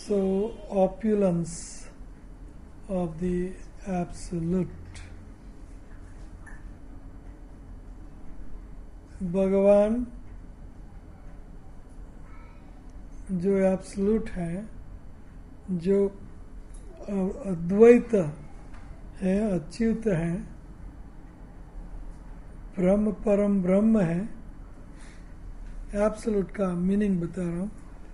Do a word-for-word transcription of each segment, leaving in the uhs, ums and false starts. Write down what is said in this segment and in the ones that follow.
So, opulence of the Absolute. भगवान जो absolute है, जो अद्वैत है, अच्युत है, ब्रह्म परम ब्रह्म है। एब्सोल्यूट का मीनिंग बता रहा हूँ।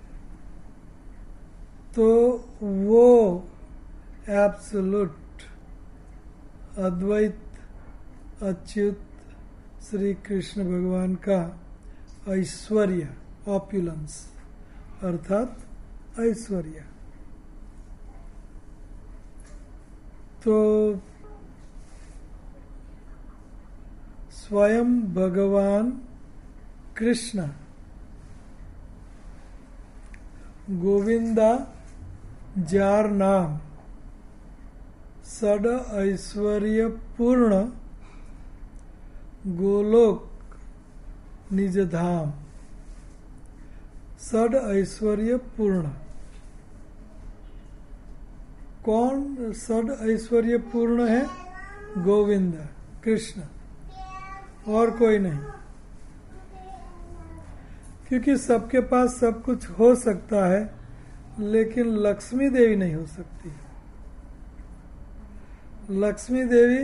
तो वो एब्सोल्यूट अद्वैत अच्युत श्री कृष्ण भगवान का ऐश्वर्य, ऑप्युलेंस अर्थात ऐश्वर्य। तो स्वयं भगवान कृष्ण गोविंदा जार नाम सड ऐश्वर्य पूर्ण गोलोक निज धाम। सड ऐश्वर्य पूर्ण, कौन सड ऐश्वर्य पूर्ण है? गोविंद कृष्ण, और कोई नहीं। क्योंकि सबके पास सब कुछ हो सकता है, लेकिन लक्ष्मी देवी नहीं हो सकती। लक्ष्मी देवी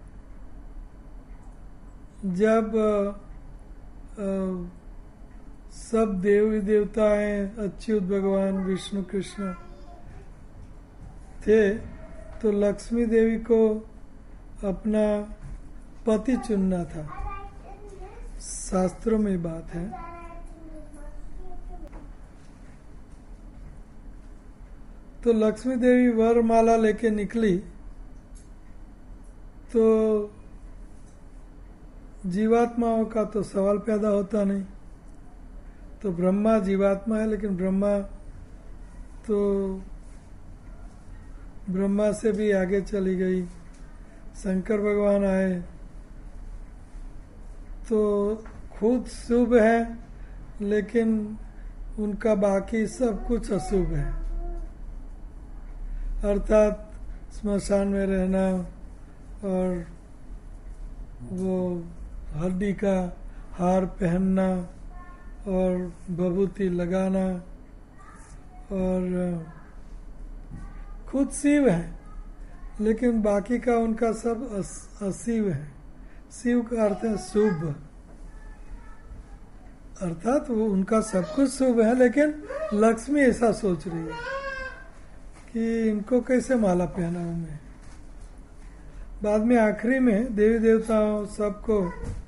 जब आ, आ, सब देवी देवताएं अच्युत भगवान विष्णु कृष्ण थे, तो लक्ष्मी देवी को अपना पति चुनना था। शास्त्रों में बात है। तो लक्ष्मी देवी वरमाला लेके निकली, तो जीवात्माओं का तो सवाल पैदा होता नहीं। तो ब्रह्मा जीवात्मा है, लेकिन ब्रह्मा तो ब्रह्मा से भी आगे चली गई। शंकर भगवान आए, तो खुद शुभ है, लेकिन उनका बाकी सब कुछ अशुभ है। अर्थात स्मशान में रहना और वो हड्डी का हार पहनना और विभूति लगाना, और खुद शिव है, लेकिन बाकी का उनका सब अशिव है। शिव का अर्थ है शुभ, अर्थात वो उनका सब कुछ शुभ है, लेकिन लक्ष्मी ऐसा सोच रही है कि इनको कैसे माला पहनाऊं मैं। बाद में आखिरी में देवी देवताओं सबको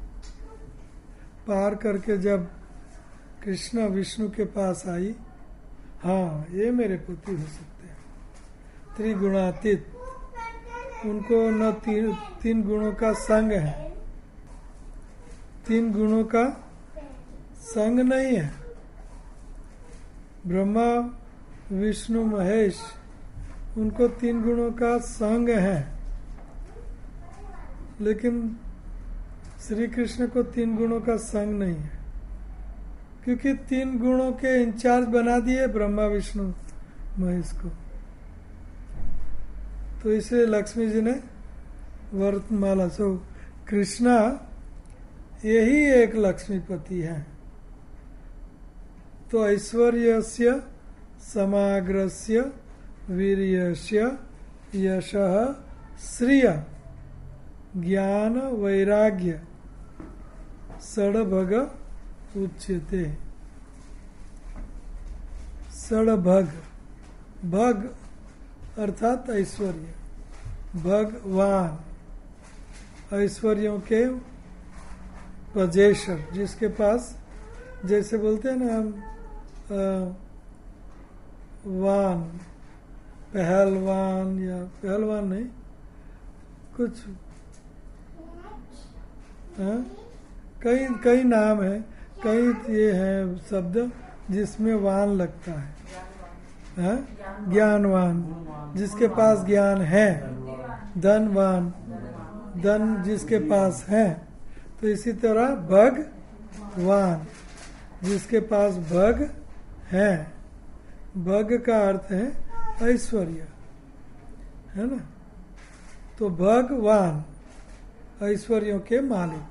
पार करके जब कृष्ण विष्णु के पास आई, हाँ ये मेरे पति हो सकते हैं, त्रिगुणातीत। उनको न तीन तीन गुणों का संग है, तीन गुणों का संग नहीं है। ब्रह्मा विष्णु महेश, उनको तीन गुणों का संग है, लेकिन श्री कृष्ण को तीन गुणों का संग नहीं है। क्योंकि तीन गुणों के इंचार्ज बना दिए ब्रह्मा विष्णु महेश को। तो इसलिए लक्ष्मी जी ने वर्तमाला, सो कृष्णा यही एक लक्ष्मीपति है। तो ऐश्वर्यस्य समाग्रस्य वीर्यस्य यशः श्रिय ज्ञान वैराग्य षडभग उच्यते। षडभग, भग अर्थात ऐश्वर्य, भगवान ऐश्वर्यों के पजेशर, जिसके पास, जैसे बोलते हैं ना हम, वान, पहलवान, या पहलवान नहीं, कुछ हाँ, कई कई नाम है, कई ये है शब्द जिसमें वान लगता है, हाँ? ज्ञानवान, जिसके पास ज्ञान है। धनवान, धन जिसके पास है। तो इसी तरह भगवान, जिसके पास भग है, भग का अर्थ है ऐश्वर्य, है ना। तो भगवान ऐश्वर्यों के मालिक।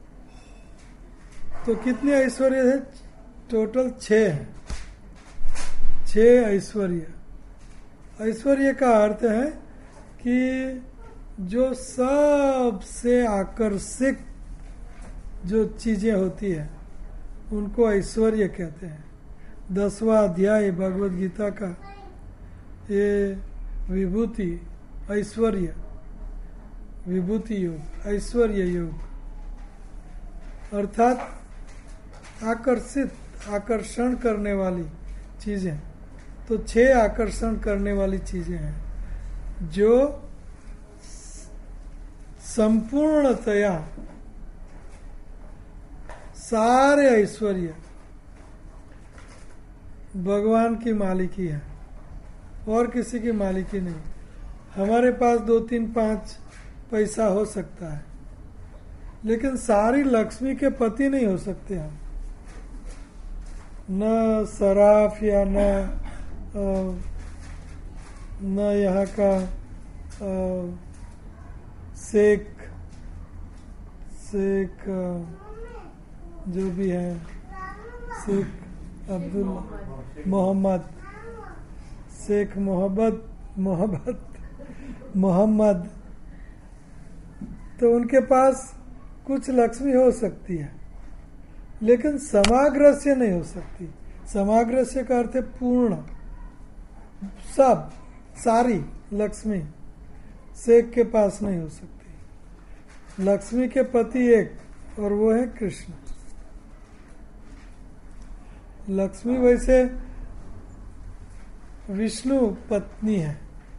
तो कितने ऐश्वर्य है? टोटल छह है, छह ऐश्वर्य। ऐश्वर्य का अर्थ है कि जो सबसे आकर्षक जो चीजें होती है उनको ऐश्वर्य कहते हैं। दसवां अध्याय भगवद गीता का ये विभूति ऐश्वर्य, विभूति योग, ऐश्वर्य योग अर्थात आकर्षित, आकर्षण करने वाली चीजें। तो छह आकर्षण करने वाली चीजें हैं जो संपूर्णतया सारे ऐश्वर्य भगवान की मालिकी है और किसी की मालिकी नहीं। हमारे पास दो तीन पांच पैसा हो सकता है, लेकिन सारी लक्ष्मी के पति नहीं हो सकते हम। न सराफ या न न यहाँ का आ, शेख शेख जो भी है, शेख अब्दुल मोहम्मद, शेख मोहब्बत मोहब्बत मोहम्मद, तो उनके पास कुछ लक्ष्मी हो सकती है, लेकिन समाग्रस्य नहीं हो सकती। समाग्रस्य का अर्थ है पूर्ण, सब, सारी लक्ष्मी शेख के पास नहीं हो सकती। लक्ष्मी के पति एक, और वो है कृष्ण। लक्ष्मी वैसे विष्णु पत्नी है,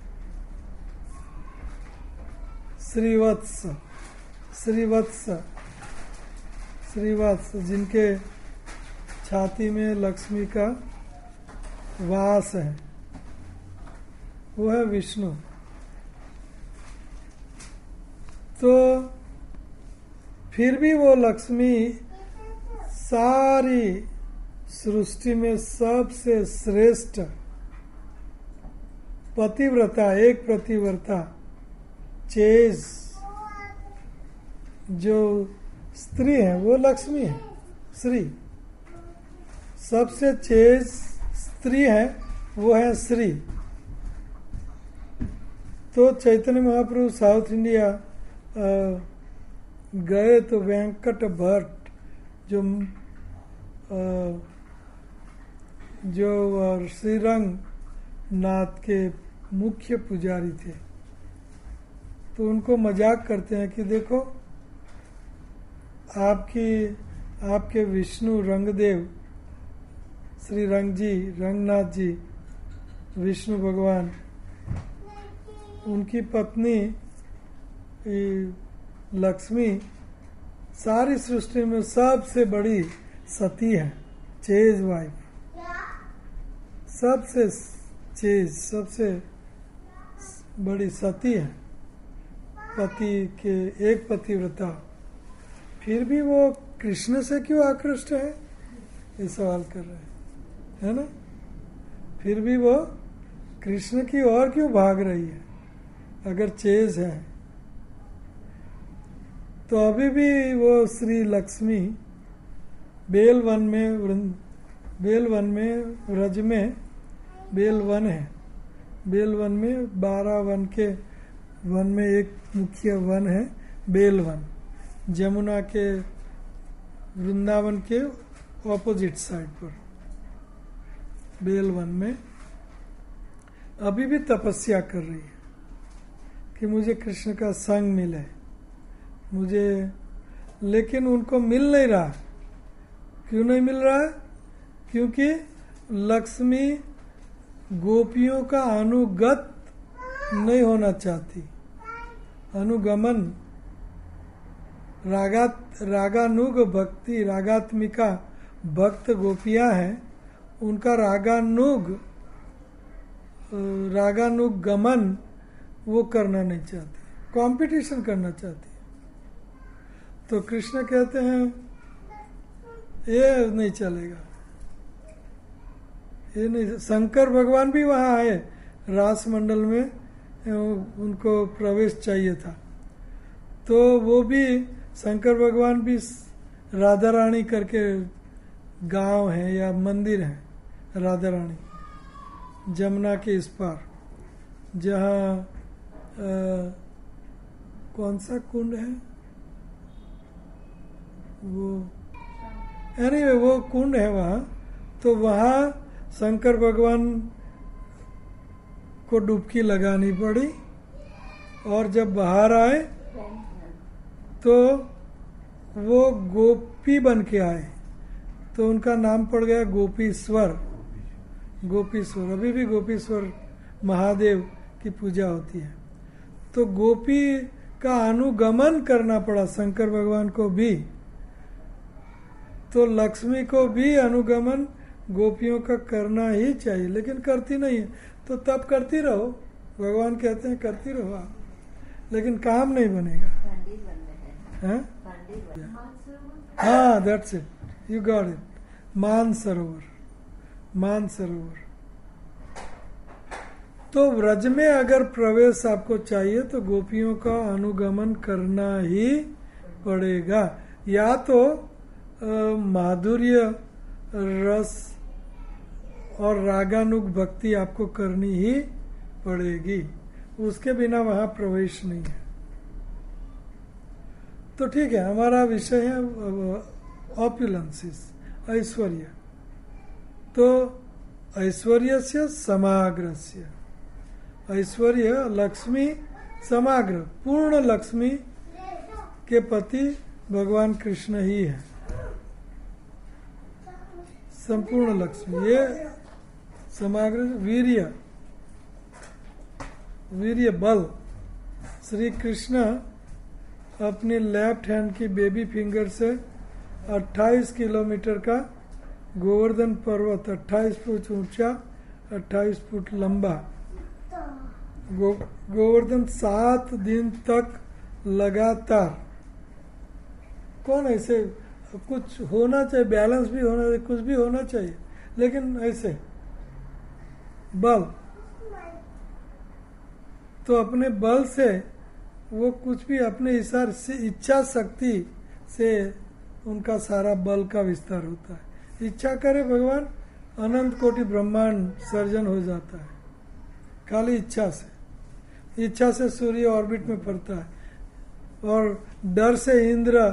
श्रीवत्स, श्रीवत्स, श्रीवत्स जिनके छाती में लक्ष्मी का वास है, वो है विष्णु। तो फिर भी वो लक्ष्मी सारी सृष्टि में सबसे श्रेष्ठ पतिव्रता, एक पतिव्रता, चेज जो स्त्री है वो लक्ष्मी है। श्री सबसे चेज स्त्री है, वो है श्री। तो चैतन्य महाप्रभु साउथ इंडिया आ, गए तो वेंकट भट्ट जो आ, जो श्रीरंग नाथ के मुख्य पुजारी थे, तो उनको मजाक करते हैं कि देखो आपकी आपके विष्णु रंगदेव श्री रंग जी, रंगनाथ जी, विष्णु भगवान, उनकी पत्नी लक्ष्मी सारी सृष्टि में सबसे बड़ी सती है, चेज वाइफ, सबसे चेज, सबसे बड़ी सती है, पति के एक पतिव्रता। फिर भी वो कृष्ण से क्यों आकृष्ट है, ये सवाल कर रहे हैं, है ना। फिर भी वो कृष्ण की ओर क्यों भाग रही है अगर चेज है। तो अभी भी वो श्री लक्ष्मी बेलवन में, बेलवन में, व्रज में बेलवन है। बेलवन में बारह वन के वन में एक मुख्य वन है बेलवन, जमुना के वृंदावन के ऑपोजिट साइड पर बेलवन में अभी भी तपस्या कर रही है कि मुझे कृष्ण का संग मिले, मुझे, लेकिन उनको मिल नहीं रहा। क्यों नहीं मिल रहा? क्योंकि लक्ष्मी गोपियों का अनुगत नहीं होना चाहती। अनुगमन, रागात रागानुग भक्ति, रागात्मिका भक्त गोपियां हैं, उनका रागानुग रागानुगमन वो करना नहीं चाहती, कंपटीशन करना चाहती। तो कृष्ण कहते हैं ये नहीं चलेगा, ये नहीं, शंकर भगवान भी वहाँ आए रास मंडल में, उनको प्रवेश चाहिए था, तो वो भी शंकर भगवान भी राधा रानी करके गांव है या मंदिर है, राधा रानी जमुना के इस पार, जहाँ कौन सा कुंड है वो, एनीवे वो कुंड है वहाँ, तो वहाँ शंकर भगवान को डुबकी लगानी पड़ी, और जब बाहर आए तो वो गोपी बन के आए, तो उनका नाम पड़ गया गोपीश्वर। गोपीश्वर, अभी भी गोपीश्वर महादेव की पूजा होती है। तो गोपी का अनुगमन करना पड़ा शंकर भगवान को भी, तो लक्ष्मी को भी अनुगमन गोपियों का करना ही चाहिए, लेकिन करती नहीं है, तो तब करती रहो, भगवान कहते हैं करती रहो आप, लेकिन काम नहीं बनेगा। हाँ, that's it, you got it, Mansarovar, मान सरोवर। तो व्रज में अगर प्रवेश आपको चाहिए तो गोपियों का अनुगमन करना ही पड़ेगा, या तो माधुर्य रस और रागानुग भक्ति आपको करनी ही पड़ेगी, उसके बिना वहां प्रवेश नहीं है। तो ठीक है, हमारा विषय है ऑप्युलेंसिस, ऐश्वर्य। तो ऐश्वर्य से समाग्रस्य, ऐश्वर्य लक्ष्मी समाग्र, पूर्ण लक्ष्मी के पति भगवान कृष्ण ही है, संपूर्ण लक्ष्मी। ये समाग्र वीर्य, वीर्य बल, श्री कृष्ण अपने लेफ्ट हैंड की बेबी फिंगर से अट्ठाईस किलोमीटर का गोवर्धन पर्वत, अट्ठाईस फुट ऊंचा, अट्ठाईस फुट लंबा गो, गोवर्धन सात दिन तक लगातार। कौन ऐसे, कुछ होना चाहिए, बैलेंस भी होना चाहिए, कुछ भी होना चाहिए, लेकिन ऐसे बल, तो अपने बल से वो कुछ भी अपने हिसाब से, इच्छा शक्ति से उनका सारा बल का विस्तार होता है। इच्छा करे भगवान, अनंत कोटि ब्रह्मांड सर्जन हो जाता है, खाली इच्छा से। इच्छा से सूर्य ऑर्बिट में पड़ता है, और डर से इंद्र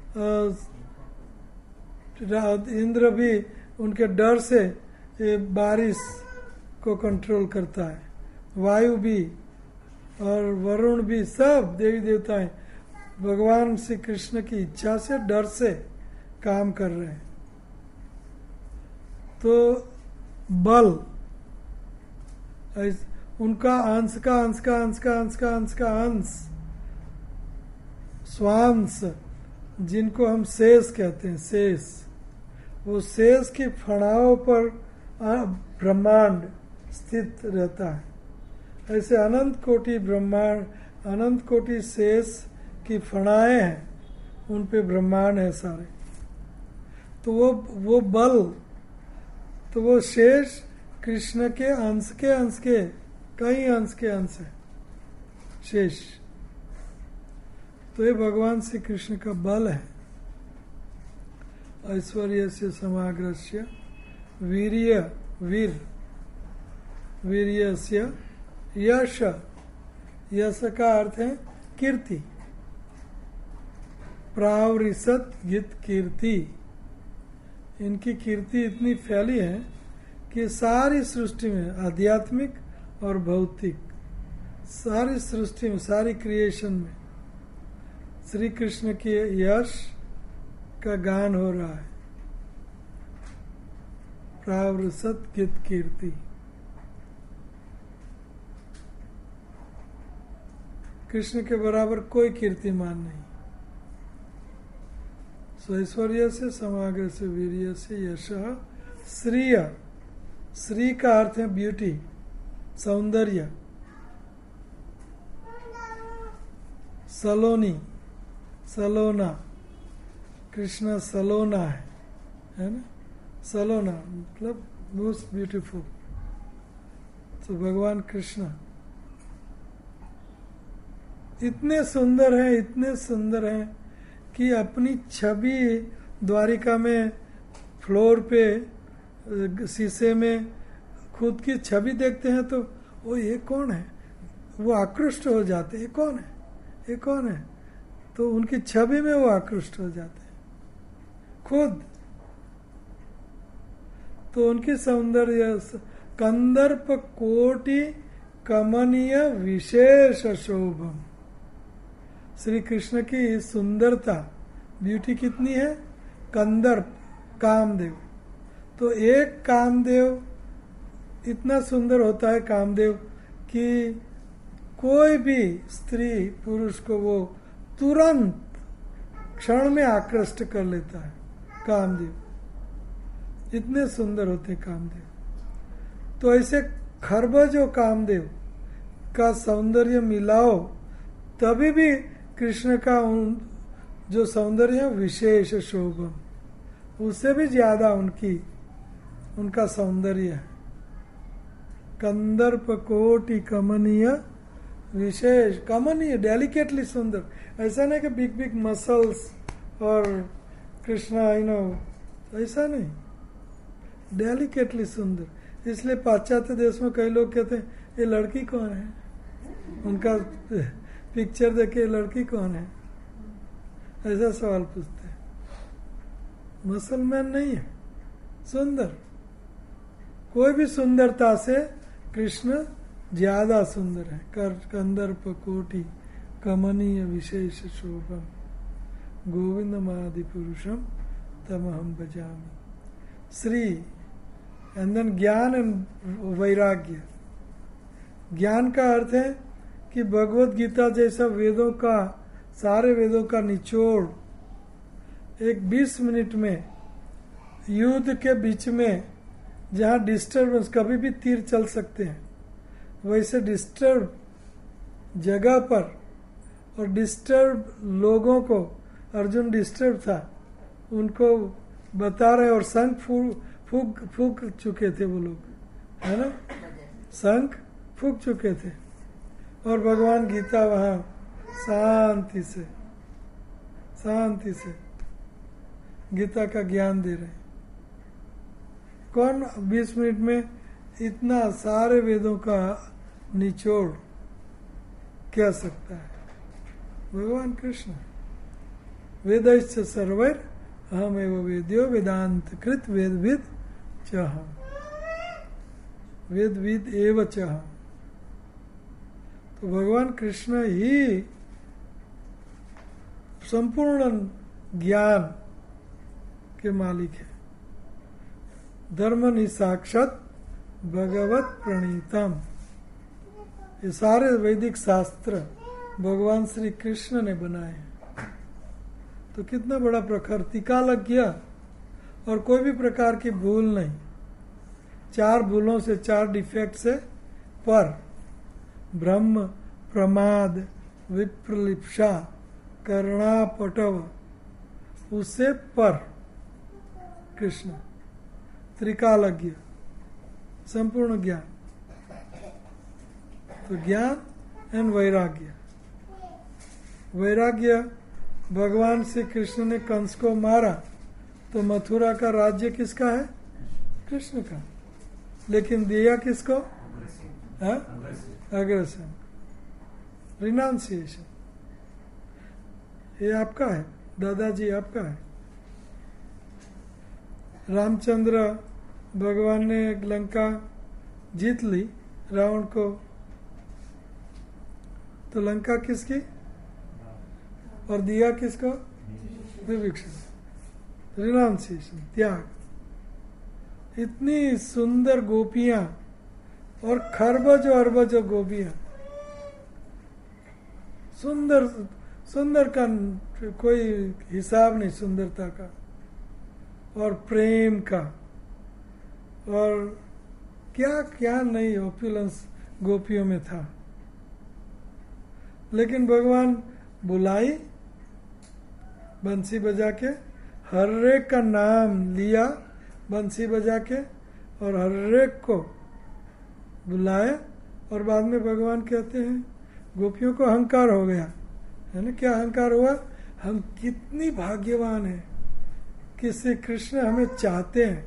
इंद्र भी उनके डर से बारिश को कंट्रोल करता है, वायु भी और वरुण भी, सब देवी देवताएं भगवान श्री कृष्ण की इच्छा से, डर से काम कर रहे हैं। तो बल उनका अंश का अंश का अंश का अंश का अंश का अंश स्वांश, जिनको हम शेष कहते हैं, शेष, वो शेष की फणाओं पर ब्रह्मांड स्थित रहता है। ऐसे अनंत कोटि ब्रह्मांड, अनंत कोटि शेष की फणाएं हैं, उन पे ब्रह्मांड है सारे। तो वो वो बल, तो वो शेष कृष्ण के अंश के अंश के कई अंश के अंश है शेष। तो ये भगवान श्री कृष्ण का बल है। ऐश्वर्य से समाग्रस्य वीर्य, वीर, वीर्य से यश, यश का अर्थ है कीर्ति, प्रावरिसत गित कीर्ति। इनकी कीर्ति इतनी फैली है कि सारी सृष्टि में, आध्यात्मिक और भौतिक, सारी सृष्टि में, सारी क्रिएशन में श्री कृष्ण के यश का गान हो रहा है। प्रावरिसत गित कीर्ति। कृष्ण के बराबर कोई कीर्तिमान नहीं। स्वैश्वर्य से समाग्र से वीर्य से यश श्रीय, श्री का अर्थ है ब्यूटी, सौंदर्य। सलोनी, सलोना, कृष्ण सलोना है, है ना। सलोना मतलब मोस्ट ब्यूटीफुल। तो भगवान कृष्ण इतने सुंदर हैं, इतने सुंदर हैं कि अपनी छवि द्वारिका में फ्लोर पे शीशे में खुद की छवि देखते हैं तो वो ये कौन है, वो आकृष्ट हो जाते हैं, ये कौन है, ये कौन है, तो उनकी छवि में वो आकृष्ट हो जाते हैं खुद। तो उनकी सौंदर्य कंदर्प कोटि कमनीय विशेष शोभम। श्री कृष्ण की सुंदरता, ब्यूटी कितनी है, कंदर्प कामदेव। तो एक कामदेव इतना सुंदर होता है कामदेव कि कोई भी स्त्री पुरुष को वो तुरंत क्षण में आकृष्ट कर लेता है। कामदेव इतने सुंदर होते कामदेव। तो ऐसे खरबजो कामदेव का सौंदर्य मिलाओ तभी भी कृष्ण का उन जो सौंदर्य विशेष शोभम, उससे भी ज्यादा उनकी उनका सौंदर्य है। कंदर्प कोटि कमनीय विशेष, कमनीय डेलिकेटली सुंदर। ऐसा नहीं कि बिग बिग मसल्स और कृष्णा यू नो, ऐसा नहीं, डेलिकेटली सुंदर। इसलिए पाश्चात्य देश में कई लोग कहते हैं ये लड़की कौन है, उनका पिक्चर देख के लड़की कौन है, ऐसा सवाल पूछते हैं। मुसलमान नहीं है, सुंदर। कोई भी सुंदरता से कृष्ण ज्यादा सुंदर है। कर कंदर्प कोटि कमनीय विशेष शोभम गोविंद मादि पुरुषम तमहम भजामि। श्री एंड देन ज्ञान एंड वैराग्य। ज्ञान का अर्थ है कि भगवत गीता जैसा वेदों का, सारे वेदों का निचोड़ एक बीस मिनट में युद्ध के बीच में, जहाँ डिस्टर्बेंस, कभी भी तीर चल सकते हैं, वैसे डिस्टर्ब जगह पर और डिस्टर्ब लोगों को, अर्जुन डिस्टर्ब था, उनको बता रहे और शंख फूक फूक फूक चुके थे वो लोग, है ना, शंख फूक चुके थे और भगवान गीता वहाँ शांति से शांति से गीता का ज्ञान दे रहे हैं। कौन बीस मिनट में इतना सारे वेदों का निचोड़ कह सकता है? भगवान कृष्ण। वेदैश्च सर्वैर अहमेव वेद्यो वेदांत कृत वेदविद चह, वेदविद एव चह। तो भगवान कृष्ण ही संपूर्ण ज्ञान के मालिक है। धर्म नि साक्षात भगवत प्रणीतम। ये सारे वैदिक शास्त्र भगवान श्री कृष्ण ने बनाए हैं। तो कितना बड़ा प्रखर, टीका लग गया और कोई भी प्रकार की भूल नहीं। चार भूलों से, चार डिफेक्ट से पर, ब्रह्म, प्रमाद, विप्रलिप्सा, कर्णापटव, उससे पर कृष्ण त्रिकालज्ञ, संपूर्ण ज्ञान। तो ज्ञान एंड वैराग्य। वैराग्य, भगवान श्री कृष्ण ने कंस को मारा तो मथुरा का राज्य किसका है? कृष्ण का। लेकिन दिया किसको? अग्रसन, रिनाउंसिएशन। ये आपका है, दादाजी आपका है। रामचंद्र, भगवान ने लंका जीत ली रावण को, तो लंका किसकी और दिया किसको? विभीषण। रिनाउंसिएशन, त्याग। इतनी सुंदर गोपियां और खरबजो अरबजो गोपियां, सुंदर सुंदर का कोई हिसाब नहीं, सुंदरता का और प्रेम का, और क्या क्या नहीं ऑप्युलेंस गोपियों में था। लेकिन भगवान बुलाई, बंसी बजा के, हर एक का नाम लिया बंसी बजा के, और हर एक को बुलाए। और बाद में भगवान कहते हैं गोपियों को अहंकार हो गया है ना। क्या अहंकार हुआ? हम कितनी भाग्यवान हैं कि श्री कृष्ण हमें चाहते हैं।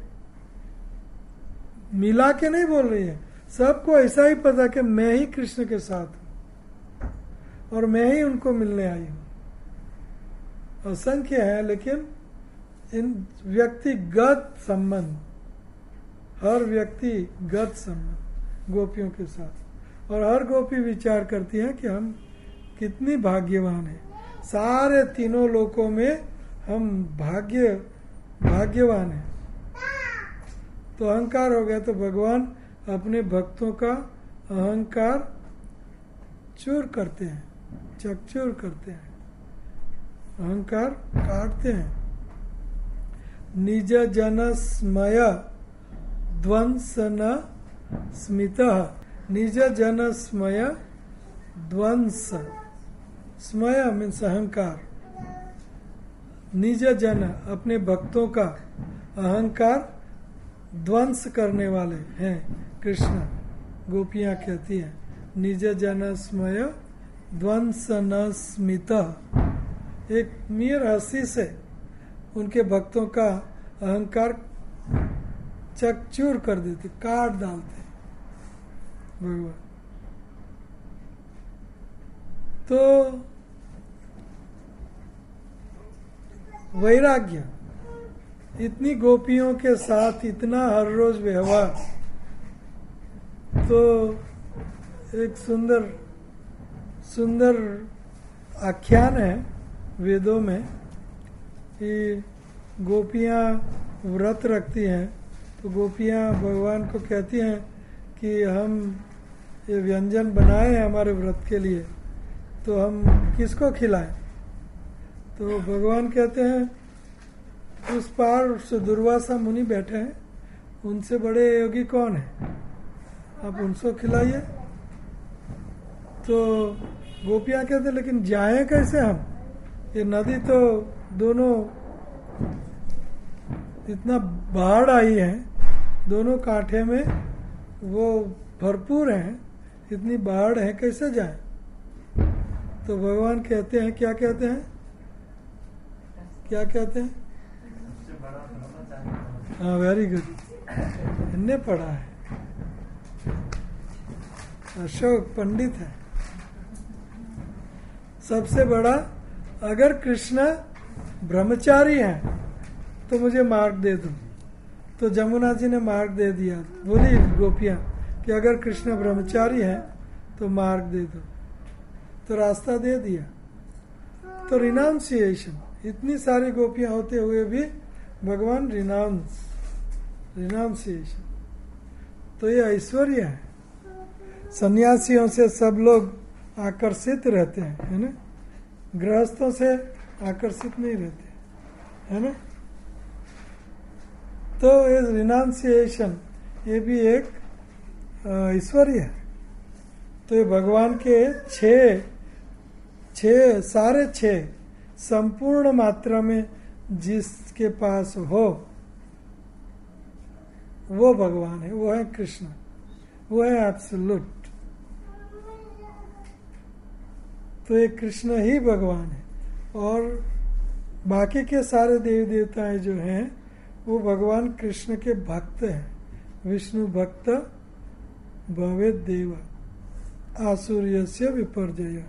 मिला के नहीं बोल रही है, सबको ऐसा ही पता कि मैं ही कृष्ण के साथ हूं और मैं ही उनको मिलने आई हूं। असंख्य है लेकिन इन व्यक्तिगत संबंध, हर व्यक्तिगत संबंध गोपियों के साथ। और हर गोपी विचार करती है कि हम कितनी भाग्यवान हैं, सारे तीनों लोकों में हम भाग्य भाग्यवान हैं। तो अहंकार हो गया तो भगवान अपने भक्तों का अहंकार चूर करते हैं, चकचूर करते हैं, अहंकार काटते हैं। निज जन स्मय ध्वंस न स्मितः, निज जन स्मय ध्वंस, स्मय मीन्स अहंकार। निज जन अपने भक्तों का अहंकार ध्वंस करने वाले हैं कृष्ण। गोपियां कहती हैं निज जन स्मय ध्वंस न स्मितः। एक मीर हंसी से उनके भक्तों का अहंकार चकचूर कर देते, काट डालते भगवान। तो वैराग्य, इतनी गोपियों के साथ इतना हर रोज व्यवहार, तो एक सुंदर सुंदर आख्यान है वेदों में कि गोपियां व्रत रखती हैं। तो गोपियां भगवान को कहती हैं कि हम ये व्यंजन बनाए हैं हमारे व्रत के लिए, तो हम किसको खिलाएं? तो भगवान कहते हैं उस पार से दुर्वासा मुनि बैठे हैं, उनसे बड़े योगी कौन है, आप उनको खिलाइए। तो गोपियां कहते हैं लेकिन जाएं कैसे हम, ये नदी तो दोनों इतना बाढ़ आई है, दोनों कांठे में वो भरपूर हैं, इतनी बाढ़ है कैसे जाएं? तो भगवान कहते हैं, क्या कहते हैं, क्या कहते हैं? हाँ वेरी गुड, इनने पढ़ा है, अशोक पंडित है। सबसे बड़ा, अगर कृष्ण ब्रह्मचारी हैं तो मुझे मार्ग दे दो। तो जमुना जी ने मार्ग दे दिया, बोली गोपियां कि अगर कृष्ण ब्रह्मचारी हैं तो मार्ग दे दो, तो रास्ता दे दिया। तो रिनाउंसिएशन, इतनी सारी गोपियां होते हुए भी भगवान रिनाउंस, रिनाउंसिएशन, तो ये ऐश्वर्य है। सन्यासियों से सब लोग आकर्षित रहते हैं, है ना, गृहस्थों से आकर्षित नहीं रहते, है ना। तो इस रिनाउंसिएशन ये भी एक ऐश्वर्य है। तो ये भगवान के छह छह सारे छह संपूर्ण मात्रा में जिसके पास हो वो भगवान है, वो है कृष्ण, वो है एब्सोल्यूट। तो ये कृष्ण ही भगवान है। और बाकी के सारे देवी देवताएं जो हैं वो भगवान कृष्ण के भक्त हैं। विष्णु भक्त भवेत् देव आसुर्यस्य विपर्जय।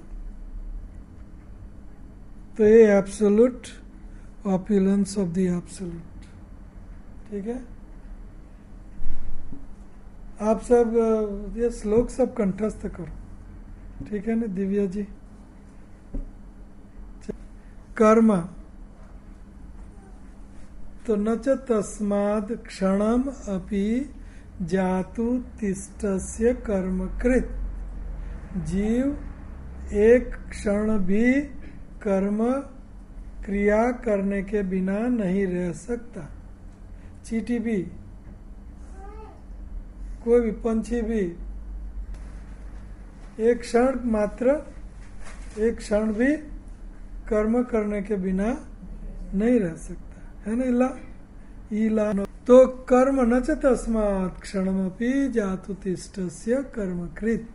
तो ये absolute opulence of the absolute, ठीक है। आप सब ये श्लोक सब कंठस्थ करो, ठीक है ना दिव्या जी। कर्म तो न च तस्माद् क्षणम अपि जातु तिष्ठस्य कर्मकृत। जीव एक क्षण भी कर्म क्रिया करने के बिना नहीं रह सकता। चींटी भी, कोई भी पंछी भी एक क्षण मात्र, एक क्षण भी कर्म करने के बिना नहीं रह सकता, है ना। इला इला तो कर्म न च तस्मात् क्षणमपि जातु तिष्ठस्य कर्मकृत।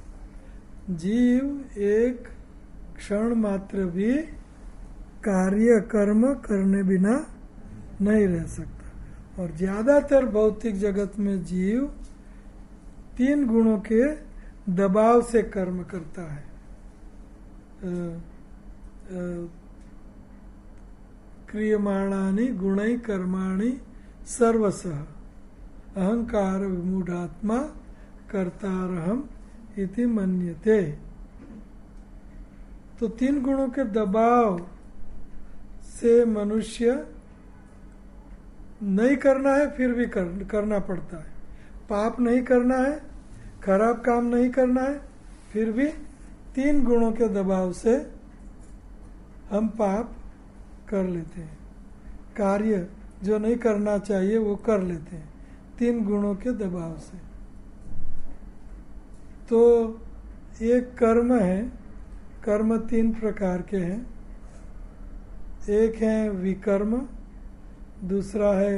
जीव एक क्षण मात्र भी कार्य कर्म करने बिना नहीं रह सकता। और ज्यादातर भौतिक जगत में जीव तीन गुणों के दबाव से कर्म करता है। क्रियमाणानि गुणै कर्माणि सर्वशः अहंकार विमूढ़ात्मा कर्तारहम इति मन्यते। तो तीन गुणों के दबाव से मनुष्य नहीं करना है फिर भी कर, करना पड़ता है। पाप नहीं करना है, खराब काम नहीं करना है, फिर भी तीन गुणों के दबाव से हम पाप कर लेते हैं। कार्य जो नहीं करना चाहिए वो कर लेते हैं तीन गुणों के दबाव से। तो ये कर्म है। कर्म तीन प्रकार के हैं। एक है विकर्म, दूसरा है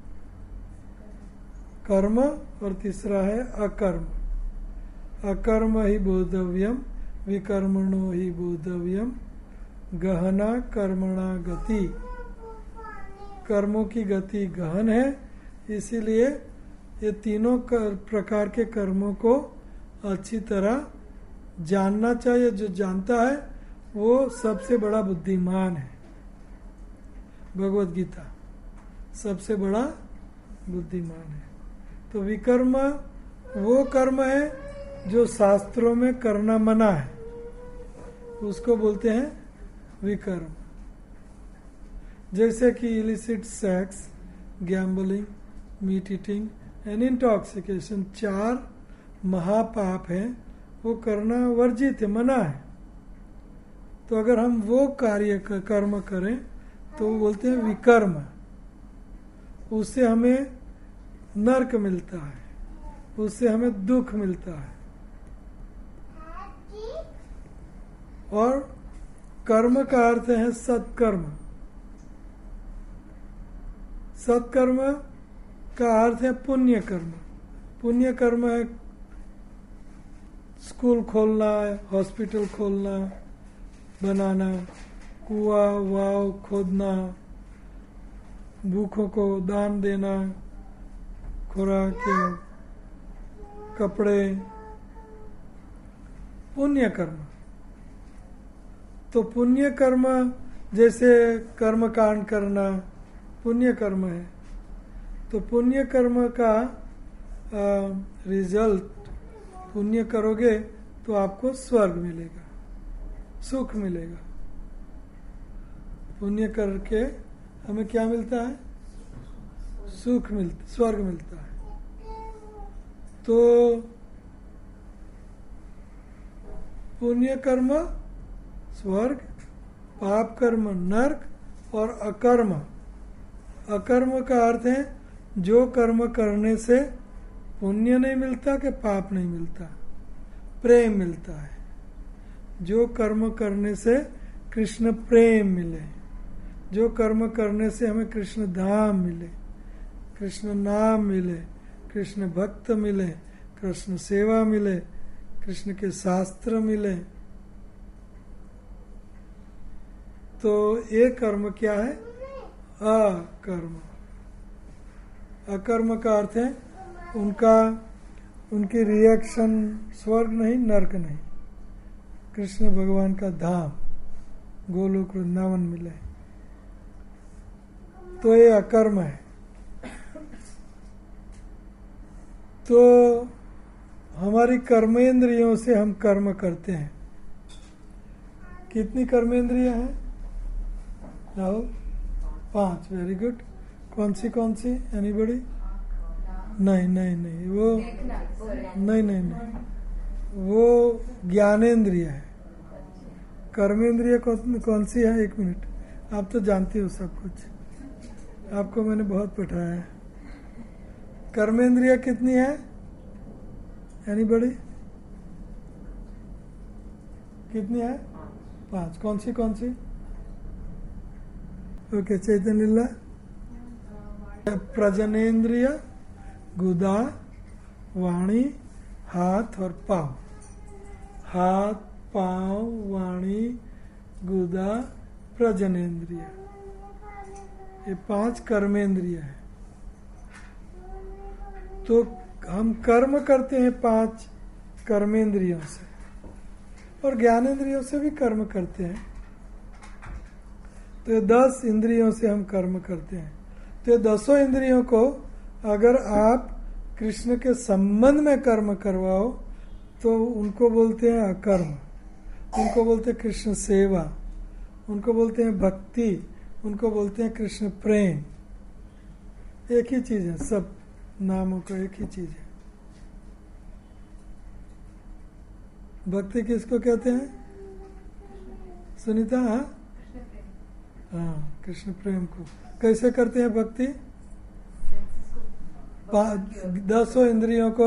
कर्म और तीसरा है अकर्म। अकर्म ही बोधव्यम विकर्मणो ही बोधव्यम गहना कर्मणा गति। कर्मों की गति गहन है, इसीलिए ये तीनों प्रकार के कर्मों को अच्छी तरह जानना चाहिए। जो जानता है वो सबसे बड़ा बुद्धिमान है। भगवत गीता सबसे बड़ा बुद्धिमान है। तो विकर्म वो कर्म है जो शास्त्रों में करना मना है, उसको बोलते हैं विकर्म। जैसे कि illicit sex, gambling, meat eating and intoxication चार महापाप हैं, वो करना वर्जित है, मना है। तो अगर हम वो कार्य कर्म करें तो वो बोलते हैं विकर्म। उससे हमें नरक मिलता है, उससे हमें दुख मिलता है। और कर्म का अर्थ है सत्कर्म। सत्कर्म का अर्थ है पुण्य कर्म। पुण्य कर्म है स्कूल खोलना, हॉस्पिटल खोलना, बनाना, कुआं वाव खोदना, भूखों को दान देना, खुराक, कपड़े, पुण्य कर्म। तो पुण्य कर्म जैसे कर्म कांड करना पुण्य कर्म है। तो पुण्य कर्म का रिजल्ट, पुण्य करोगे तो आपको स्वर्ग मिलेगा, सुख मिलेगा। पुण्य करके हमें क्या मिलता है? सुख मिलता, स्वर्ग मिलता है। तो पुण्य कर्म स्वर्ग, पाप कर्म नरक और अकर्म। अकर्म का अर्थ है जो कर्म करने से पुण्य नहीं मिलता कि पाप नहीं मिलता, प्रेम मिलता है। जो कर्म करने से कृष्ण प्रेम मिले, जो कर्म करने से हमें कृष्ण धाम मिले, कृष्ण नाम मिले, कृष्ण भक्त मिले, कृष्ण सेवा मिले, कृष्ण के शास्त्र मिले। तो ये कर्म क्या है? अकर्म। अकर्म का अर्थ है उनका उनकी रिएक्शन स्वर्ग नहीं, नरक नहीं, कृष्ण भगवान का धाम गोलोक वृंदावन मिले। तो ये अकर्म है। तो हमारी कर्मेंद्रियों से हम कर्म करते हैं। कितनी कर्मेंद्रियां हैं राहुल? पांच। Very good. कौन सी कौन सी? एनीबडी? नहीं नहीं नहीं वो नहीं नहीं नहीं वो ज्ञानेंद्रिय है। कर्मेंद्रिय कौन, कौन सी है? एक मिनट, आप तो जानती हो सब कुछ, आपको मैंने बहुत पढ़ाया है। कर्मेंद्रिय कितनी है? एनीबडी? कितनी है? पांच। कौन सी कौन सी? ओके, चैतन्य लीला प्रजनेन्द्रिय, गुदा, वाणी, हाथ और पांव। हाथ, पांव, वाणी, गुदा, प्रजनेन्द्रिय, ये पांच कर्मेंद्रिय है। तो हम कर्म करते हैं पांच कर्मेंद्रियों से, और ज्ञानेंद्रियों से भी कर्म करते हैं। तो ये दस इंद्रियों से हम कर्म करते हैं। तो ये दसों इंद्रियों को अगर आप कृष्ण के संबंध में कर्म करवाओ तो उनको बोलते हैं अकर्म, उनको बोलते हैं कृष्ण सेवा, उनको बोलते हैं भक्ति, उनको बोलते हैं कृष्ण प्रेम। एक ही चीज है, सब नामों का एक ही चीज है। भक्ति किसको कहते हैं सुनीता? हाँ हाँ, कृष्ण प्रेम को कैसे करते हैं भक्ति? दसों इंद्रियों को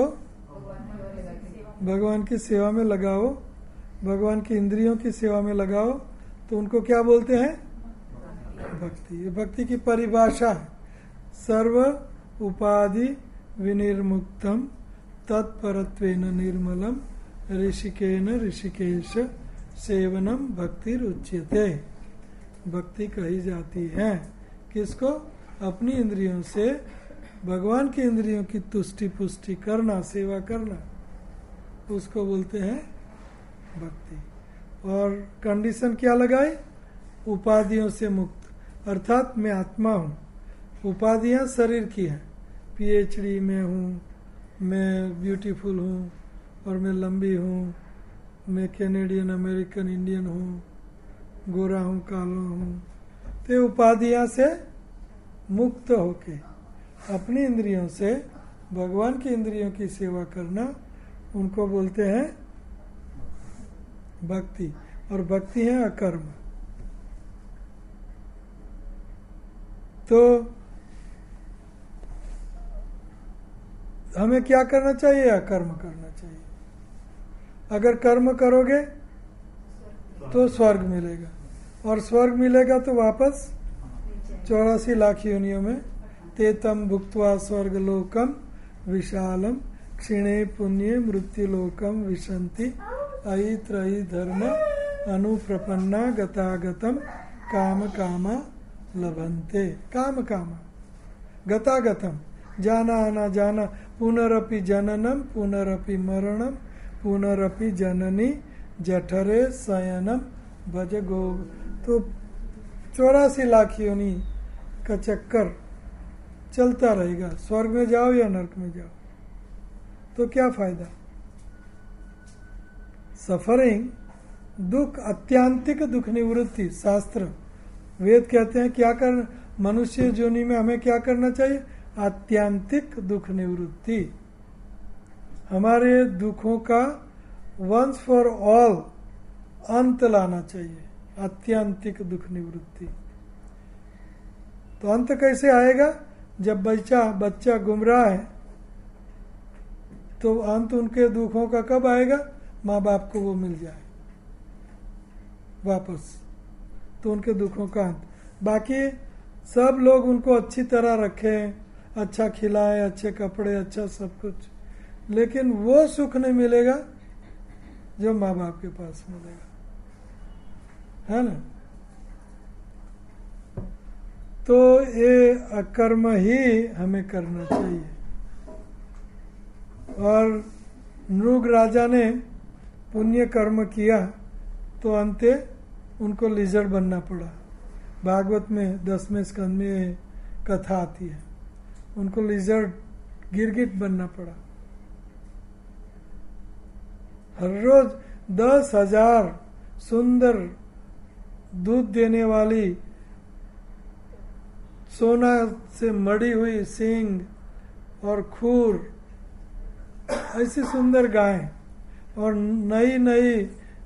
भगवान की सेवा में लगाओ, भगवान की इंद्रियों की सेवा में लगाओ, तो उनको क्या बोलते हैं? भक्ति। ये भक्ति की परिभाषा है। सर्व उपाधि विनिर्मुक्तम तत्परत्वेन निर्मलम ऋषिकेन ऋषिकेश सेवनम भक्ति रुच्यते। भक्ति कही जाती है किसको? अपनी इंद्रियों से भगवान की इंद्रियों की तुष्टि पुष्टि करना, सेवा करना, उसको बोलते हैं भक्ति। और कंडीशन क्या लगाए? उपाधियों से मुक्त, अर्थात मैं आत्मा हूँ, उपाधियाँ शरीर की हैं, पीएचडी में हूँ, मैं ब्यूटीफुल हूँ, और मैं लंबी हूँ, मैं कैनेडियन अमेरिकन इंडियन हूँ, गोरा हूँ, काला हूँ। तो उपाधियाँ से मुक्त होके अपनी इंद्रियों से भगवान की इंद्रियों की सेवा करना, उनको बोलते हैं भक्ति। और भक्ति है अकर्म। तो हमें क्या करना चाहिए? अकर्म करना चाहिए। अगर कर्म करोगे तो स्वर्ग मिलेगा, और स्वर्ग मिलेगा तो वापस चौरासी लाख योनियों में तेतम भुक्त्वा स्वर्ग लोकम विशालम क्षीणे पुण्य मृत्यु लोकम विशंति अयि त्रयी धर्म अनुप्रपन्ना गतागतम काम कामा लभन्ते। काम कामा गतागतम, जाना आना जाना, पुनरपि जननम पुनरपि मरणम पुनरपि जननी जठरे शयनम भज गो। तो चौरासी लाख योनि का चक्कर चलता रहेगा। स्वर्ग में जाओ या नरक में जाओ, तो क्या फायदा? सफरिंग, दुख, अत्यांतिक दुख निवृत्ति। शास्त्र वेद कहते हैं क्या कर, मनुष्य योनि में हमें क्या करना चाहिए? आत्यांतिक दुख निवृत्ति। हमारे दुखों का वंस फॉर ऑल अंत लाना चाहिए, आत्यांतिक दुख निवृत्ति। तो अंत कैसे आएगा? जब बच्चा बच्चा गुमराह है तो अंत उनके दुखों का कब आएगा? माँ बाप को वो मिल जाए वापस, तो उनके दुखों का अंत। बाकी सब लोग उनको अच्छी तरह रखें, अच्छा खिलाएं, अच्छे कपड़े, अच्छा सब कुछ, लेकिन वो सुख नहीं मिलेगा जो माँ बाप के पास मिलेगा, है ना? तो ये अकर्म ही हमें करना चाहिए। और नृग राजा ने पुण्य कर्म किया तो अंते उनको लिजर्ड बनना पड़ा। भागवत में दसवें स्कंद में कथा आती है, उनको लिजर्ड गिरगिट बनना पड़ा। हर रोज दस हजार सुंदर दूध देने वाली सोना से मड़ी हुई सींग और खूर, ऐसी सुंदर गाय, और नई नई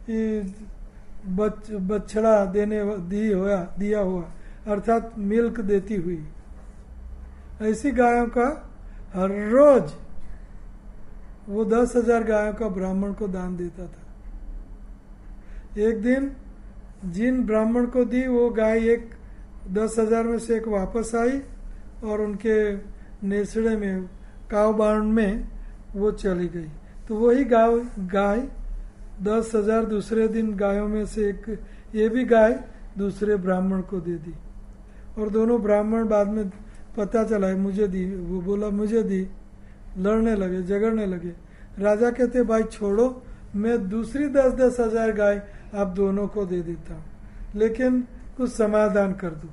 बच, बछड़ा देने दी हुआ दिया हुआ, अर्थात मिल्क देती हुई, ऐसी गायों का हर रोज वो दस हजार गायों का ब्राह्मण को दान देता था। एक दिन जिन ब्राह्मण को दी वो गाय, एक दस हजार में से एक वापस आई और उनके नेसड़े में काव बाण में वो चली गई। तो वही गाय गाय दस हजार दूसरे दिन गायों में से एक ये भी गाय दूसरे ब्राह्मण को दे दी। और दोनों ब्राह्मण बाद में पता चला है मुझे दी, वो बोला मुझे दी, लड़ने लगे, झगड़ने लगे। राजा कहते भाई छोड़ो, मैं दूसरी दस दस हजार गाय आप दोनों को दे देता हूँ, लेकिन कुछ समाधान कर दो।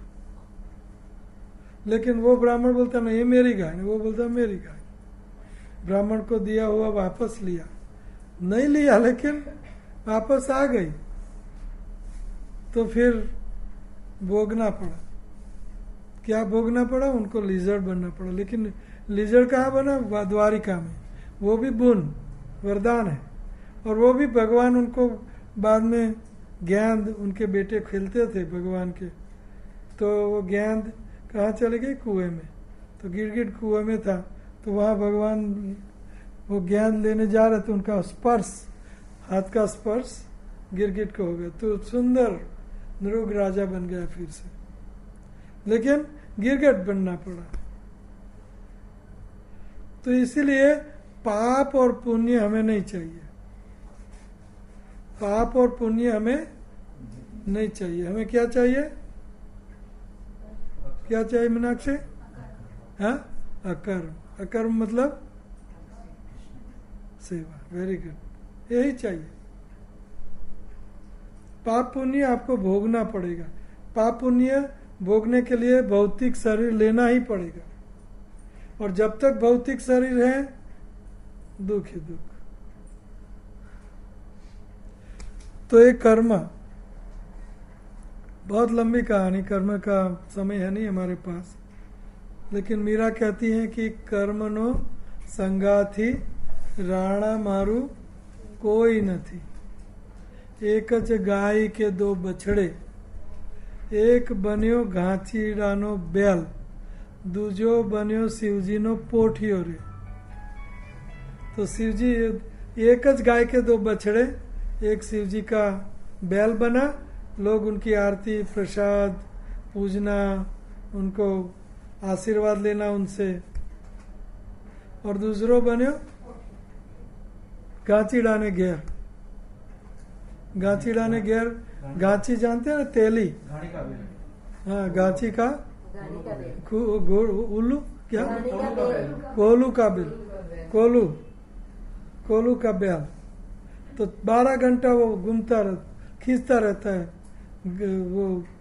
लेकिन वो ब्राह्मण बोलता नहीं ये मेरी गाय, वो बोलता मेरी गाय। ब्राह्मण को दिया हुआ वापस लिया, नहीं लिया लेकिन वापस आ गई। तो फिर भोगना पड़ा। क्या भोगना पड़ा? उनको लिजर्ड बनना पड़ा। लेकिन लिजर्ड कहाँ बना? द्वारिका में। वो भी बुन वरदान है, और वो भी भगवान उनको बाद में गेंद, उनके बेटे खेलते थे भगवान के, तो वो गेंद कहाँ चले गई? कुएं में। तो गिरगिट कुएं में था, तो वहाँ भगवान वो गेंद लेने जा रहे थे, उनका स्पर्श, हाथ का स्पर्श गिरगिट को हो गया, तो सुंदर नृग राजा बन गया फिर से। लेकिन गिरगिट बनना पड़ा। तो इसीलिए पाप और पुण्य हमें नहीं चाहिए। पाप और पुण्य हमें नहीं चाहिए। हमें क्या चाहिए? क्या चाहिए मीनाक्षी? हाँ, अकर्म। अकर्म मतलब सेवा। वेरी गुड, यही चाहिए। पाप पुण्य आपको भोगना पड़ेगा। पाप पुण्य भोगने के लिए भौतिक शरीर लेना ही पड़ेगा, और जब तक भौतिक शरीर है दुख ही दुख। तो एक कर्म, बहुत लंबी कहानी, कर्म का समय है नहीं हमारे पास, लेकिन मीरा कहती है कि कर्मनो संगाथी राणा मारू कोई न थी। एकच गाय के दो बछड़े, एक बन्यो घाचीडानो बैल, दूजो बन्यो शिवजी नो पोठियो रे। तो शिवजी, एकच गाय के दो बछड़े, एक शिवजी का बैल बना, लोग उनकी आरती प्रसाद पूजना, उनको आशीर्वाद लेना उनसे। और दूसरो बन्यो घाचीडाने घेर। घाचीडाने घेर, घाची जानते हैं ना, तेली। हाँ, घाची का उल्लू, क्या? कोलू का बिल, कोलू, कोलू का बैल। तो बारह घंटा वो घूमता रहता, खींचता रहता है वो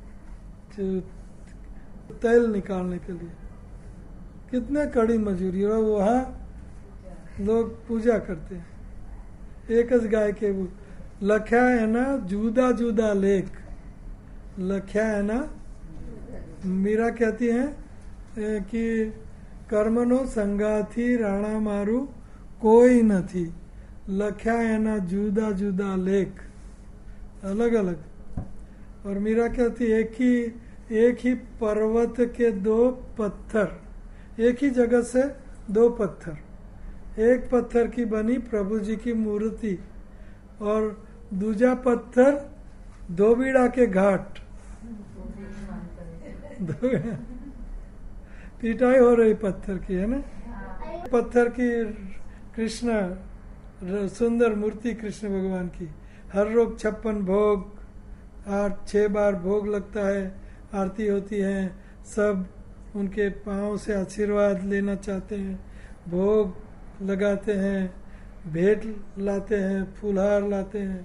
तेल निकालने के लिए। कितने कड़ी मजूरी, और वहाँ लोग पूजा करते हैं। एक गाय के वो लख्या है ना, जुदा जुदा लेख लख्या है ना। मीरा कहती है कि कर्मनो संगाथी राणा मारू कोई न थी, लख्या है ना जुदा जुदा लेख, अलग अलग। और मीरा कहती है कि एक ही पर्वत के दो पत्थर, एक ही जगह से दो पत्थर, एक पत्थर की बनी प्रभु जी की मूर्ति, और दूजा पत्थर धोबीड़ा के घाट। पिटाई हो रही पत्थर की, है ना। पत्थर की कृष्ण, सुंदर मूर्ति कृष्ण भगवान की, हर रोज छप्पन भोग, आठ छह बार भोग लगता है, आरती होती है, सब उनके पांव से आशीर्वाद लेना चाहते हैं, भोग लगाते हैं, भेंट लाते हैं, फूलहार लाते हैं।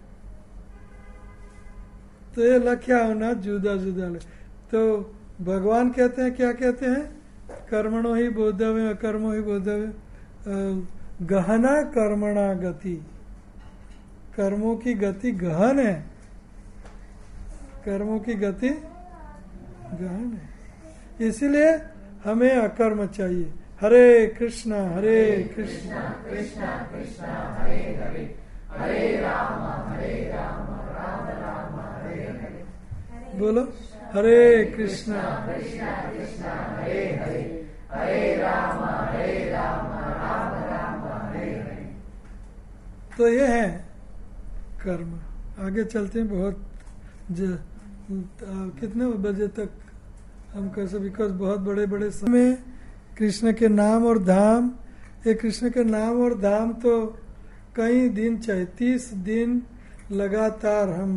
तो ये लख्या होना जुदा जुदा ले। तो भगवान कहते हैं, क्या कहते हैं? कर्मणो ही बोधव्य अकर्मो ही बोधव्य, गहना कर्मणा गति। कर्मों की गति गहन है, कर्मों की गति गहन है। इसीलिए हमें अकर्म चाहिए। हरे कृष्णा हरे कृष्णा कृष्णा कृष्णा हरे हरे, हरे राम हरे राम राम राम हरे हरे। बोलो हरे कृष्णा कृष्णा कृष्णा हरे हरे, हरे राम हरे राम राम राम हरे हरे। तो ये है कर्म। आगे चलते हैं। बहुत ज, कितने बजे तक हम कर सकते, बिकॉज बहुत बड़े बड़े समय कृष्ण के नाम और धाम, ये कृष्ण के नाम और धाम तो कई दिन चाहे तीस दिन लगातार हम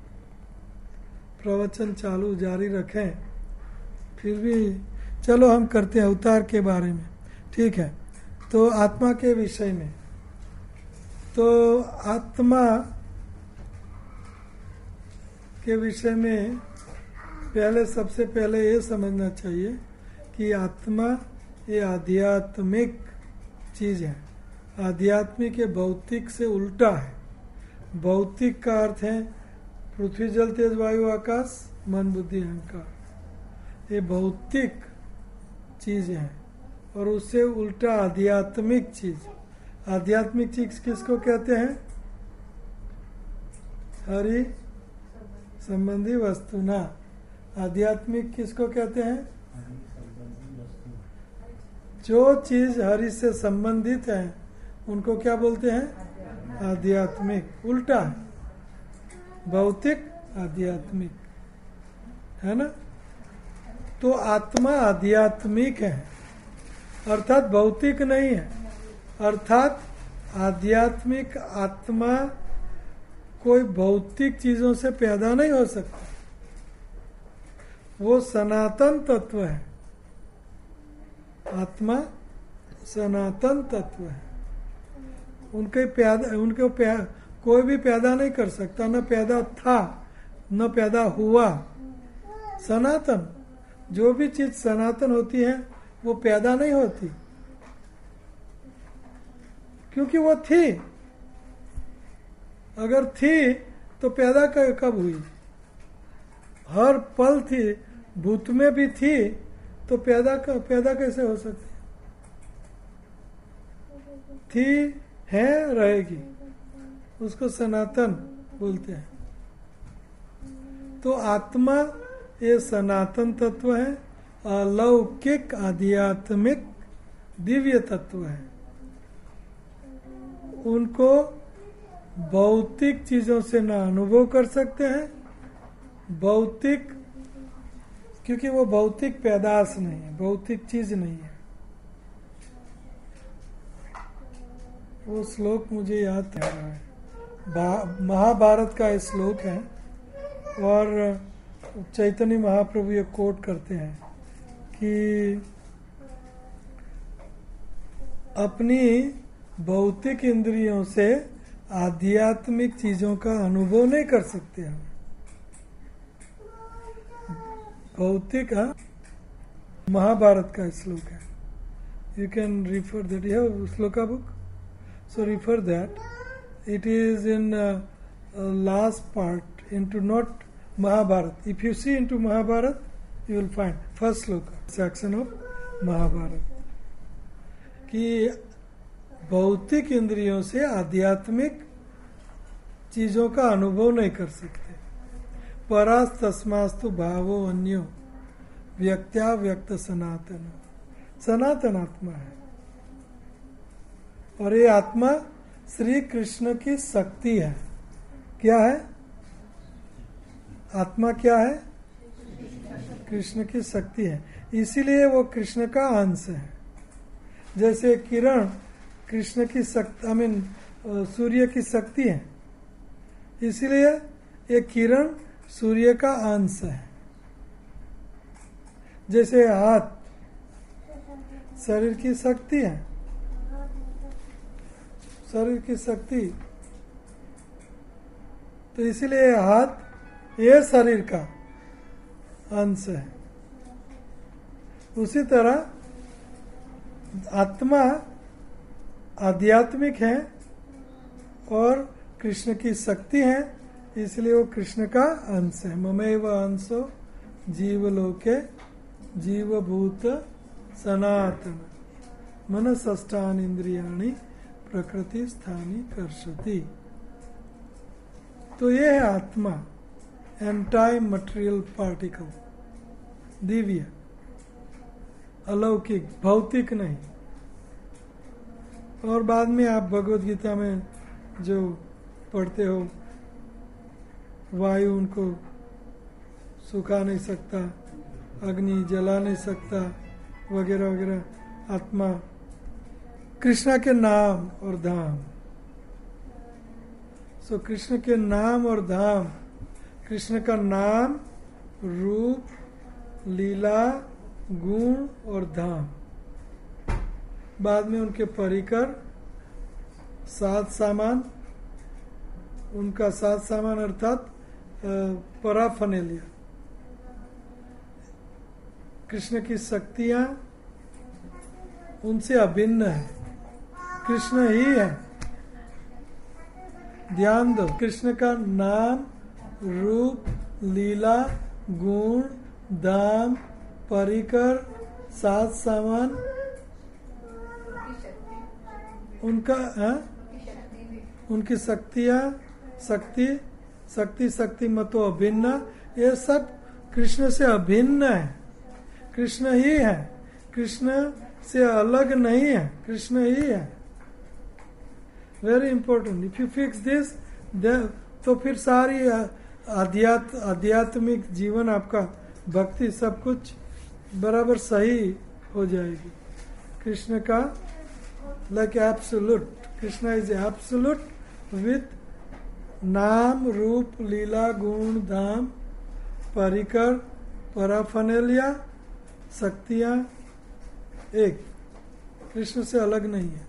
प्रवचन चालू जारी रखें, फिर भी चलो हम करते हैं अवतार के बारे में। ठीक है, तो आत्मा के विषय में, तो आत्मा के विषय में पहले सबसे पहले ये समझना चाहिए कि आत्मा ये आध्यात्मिक चीज है। आध्यात्मिक ये भौतिक से उल्टा है। भौतिक का अर्थ है पृथ्वी जल तेज वायु आकाश मन बुद्धि अहंकार, ये भौतिक चीज है। और उससे उल्टा आध्यात्मिक चीज। आध्यात्मिक चीज किसको कहते हैं? हरि संबंधी वस्तु ना। आध्यात्मिक किसको कहते हैं? जो चीज हरि से संबंधित है उनको क्या बोलते हैं? आध्यात्मिक। उल्टा है, भौतिक आध्यात्मिक, है ना। तो आत्मा आध्यात्मिक है, अर्थात भौतिक नहीं है। अर्थात आध्यात्मिक आत्मा कोई भौतिक चीजों से पैदा नहीं हो सकता, वो सनातन तत्व है। आत्मा सनातन तत्व है, उनके पैदा उनके पैदा, कोई भी पैदा नहीं कर सकता, न पैदा था न पैदा हुआ। सनातन, जो भी चीज सनातन होती है वो पैदा नहीं होती, क्योंकि वो थी। अगर थी तो पैदा कब हुई? हर पल थी, भूत में भी थी, तो पैदा पैदा कैसे हो सकती? थी, है, रहेगी, उसको सनातन बोलते हैं। तो आत्मा ये सनातन तत्व है, अलौकिक आध्यात्मिक दिव्य तत्व है। उनको भौतिक चीजों से ना अनुभव कर सकते हैं, भौतिक, क्योंकि वो भौतिक पैदाश नहीं है, भौतिक चीज नहीं है। वो श्लोक मुझे याद आ रहा है, महाभारत का ये श्लोक है, और चैतन्य महाप्रभु ये कोट करते हैं कि अपनी भौतिक इंद्रियों से आध्यात्मिक चीजों का अनुभव नहीं कर सकते हम। भौतिक, हाँ, महाभारत का श्लोक है। You can refer that, you have shloka book, so refer that. It is in last part into not Mahabharata. If you see into Mahabharata, you will find first sloka, section of Mahabharata, कि भौतिक इंद्रियों से आध्यात्मिक चीजों का अनुभव नहीं कर सकते। परास तस्मास्तु भावो अन्यो व्यक्त्या व्यक्त सनातन, सनातन आत्मा है। और ये आत्मा श्री कृष्ण की शक्ति है। क्या है? आत्मा क्या है? कृष्ण की शक्ति है, इसीलिए वो कृष्ण का अंश है। जैसे किरण कृष्ण की शक्ति, आई मीन सूर्य की शक्ति है, इसीलिए ये किरण सूर्य का अंश है। जैसे हाथ शरीर की शक्ति है, शरीर की शक्ति, तो इसीलिए हाथ ये शरीर का अंश है। उसी तरह आत्मा आध्यात्मिक है और कृष्ण की शक्ति है, इसलिए वो कृष्ण का अंश है। ममेव अंशो जीवलोके जीवभूत सनातन मनसष्टानि इंद्रियाणि प्रकृति स्थानी कर्षति। तो ये है आत्मा, एंटाई मटेरियल पार्टिकल, दिव्य, अलौकिक, भौतिक नहीं। और बाद में आप भगवत गीता में जो पढ़ते हो, वायु उनको सुखा नहीं सकता, अग्नि जला नहीं सकता, वगैरह वगैरह, आत्मा, कृष्ण के नाम और धाम। सो कृष्ण के नाम और धाम, कृष्ण का नाम, रूप, लीला, गुण और धाम। बाद में उनके परिकर, सात सामान, उनका सात सामान अर्थात पराफनेलिया, कृष्ण की शक्तियां उनसे अभिन्न है, कृष्ण ही है। ध्यान दो, कृष्ण का नाम, रूप, लीला, गुण, धाम, परिकर, सात सामान, उनका है? उनकी शक्तियां, शक्ति शक्ति शक्ति मतो अभिन्न, ये सब कृष्ण से अभिन्न है, कृष्ण ही है, कृष्ण से अलग नहीं है, कृष्ण ही है। Very important, if you fix this, तो फिर सारी आध्यात्म आध्यात्मिक जीवन आपका, भक्ति सब कुछ बराबर सही हो जाएगी। कृष्ण का like absolute, Krishna is absolute with नाम, रूप, लीला, गुण, धाम, परिकर, पराफनेलिया, शक्तियां एक, कृष्ण से अलग नहीं है।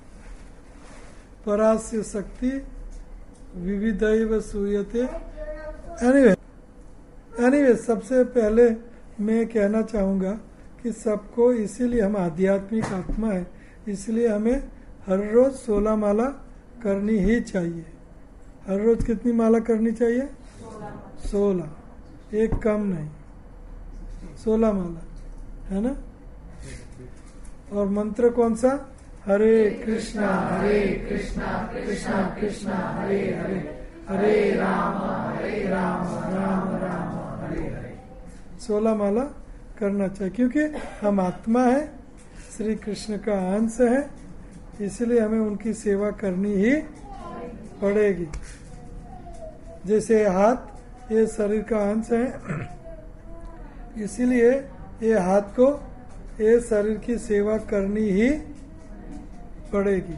परास्य शक्ति विविधैव सूयते। एनीवे एनीवे सबसे पहले मैं कहना चाहूँगा कि सबको, इसीलिए हम आध्यात्मिक आत्मा है, इसलिए हमें हर रोज सोलह माला करनी ही चाहिए। हर रोज कितनी माला करनी चाहिए? सोलह, एक कम नहीं, सोलह माला, है ना। और मंत्र कौन सा? हरे कृष्णा हरे कृष्णा कृष्णा कृष्णा हरे हरे, हरे राम हरे राम राम राम हरे हरे। सोलह माला करना चाहिए, क्योंकि हम आत्मा है, श्री कृष्ण का अंश है, इसलिए हमें उनकी सेवा करनी ही पड़ेगी। जैसे हाथ ये शरीर का अंश है, इसीलिए ये हाथ को, ये शरीर की सेवा करनी ही पड़ेगी।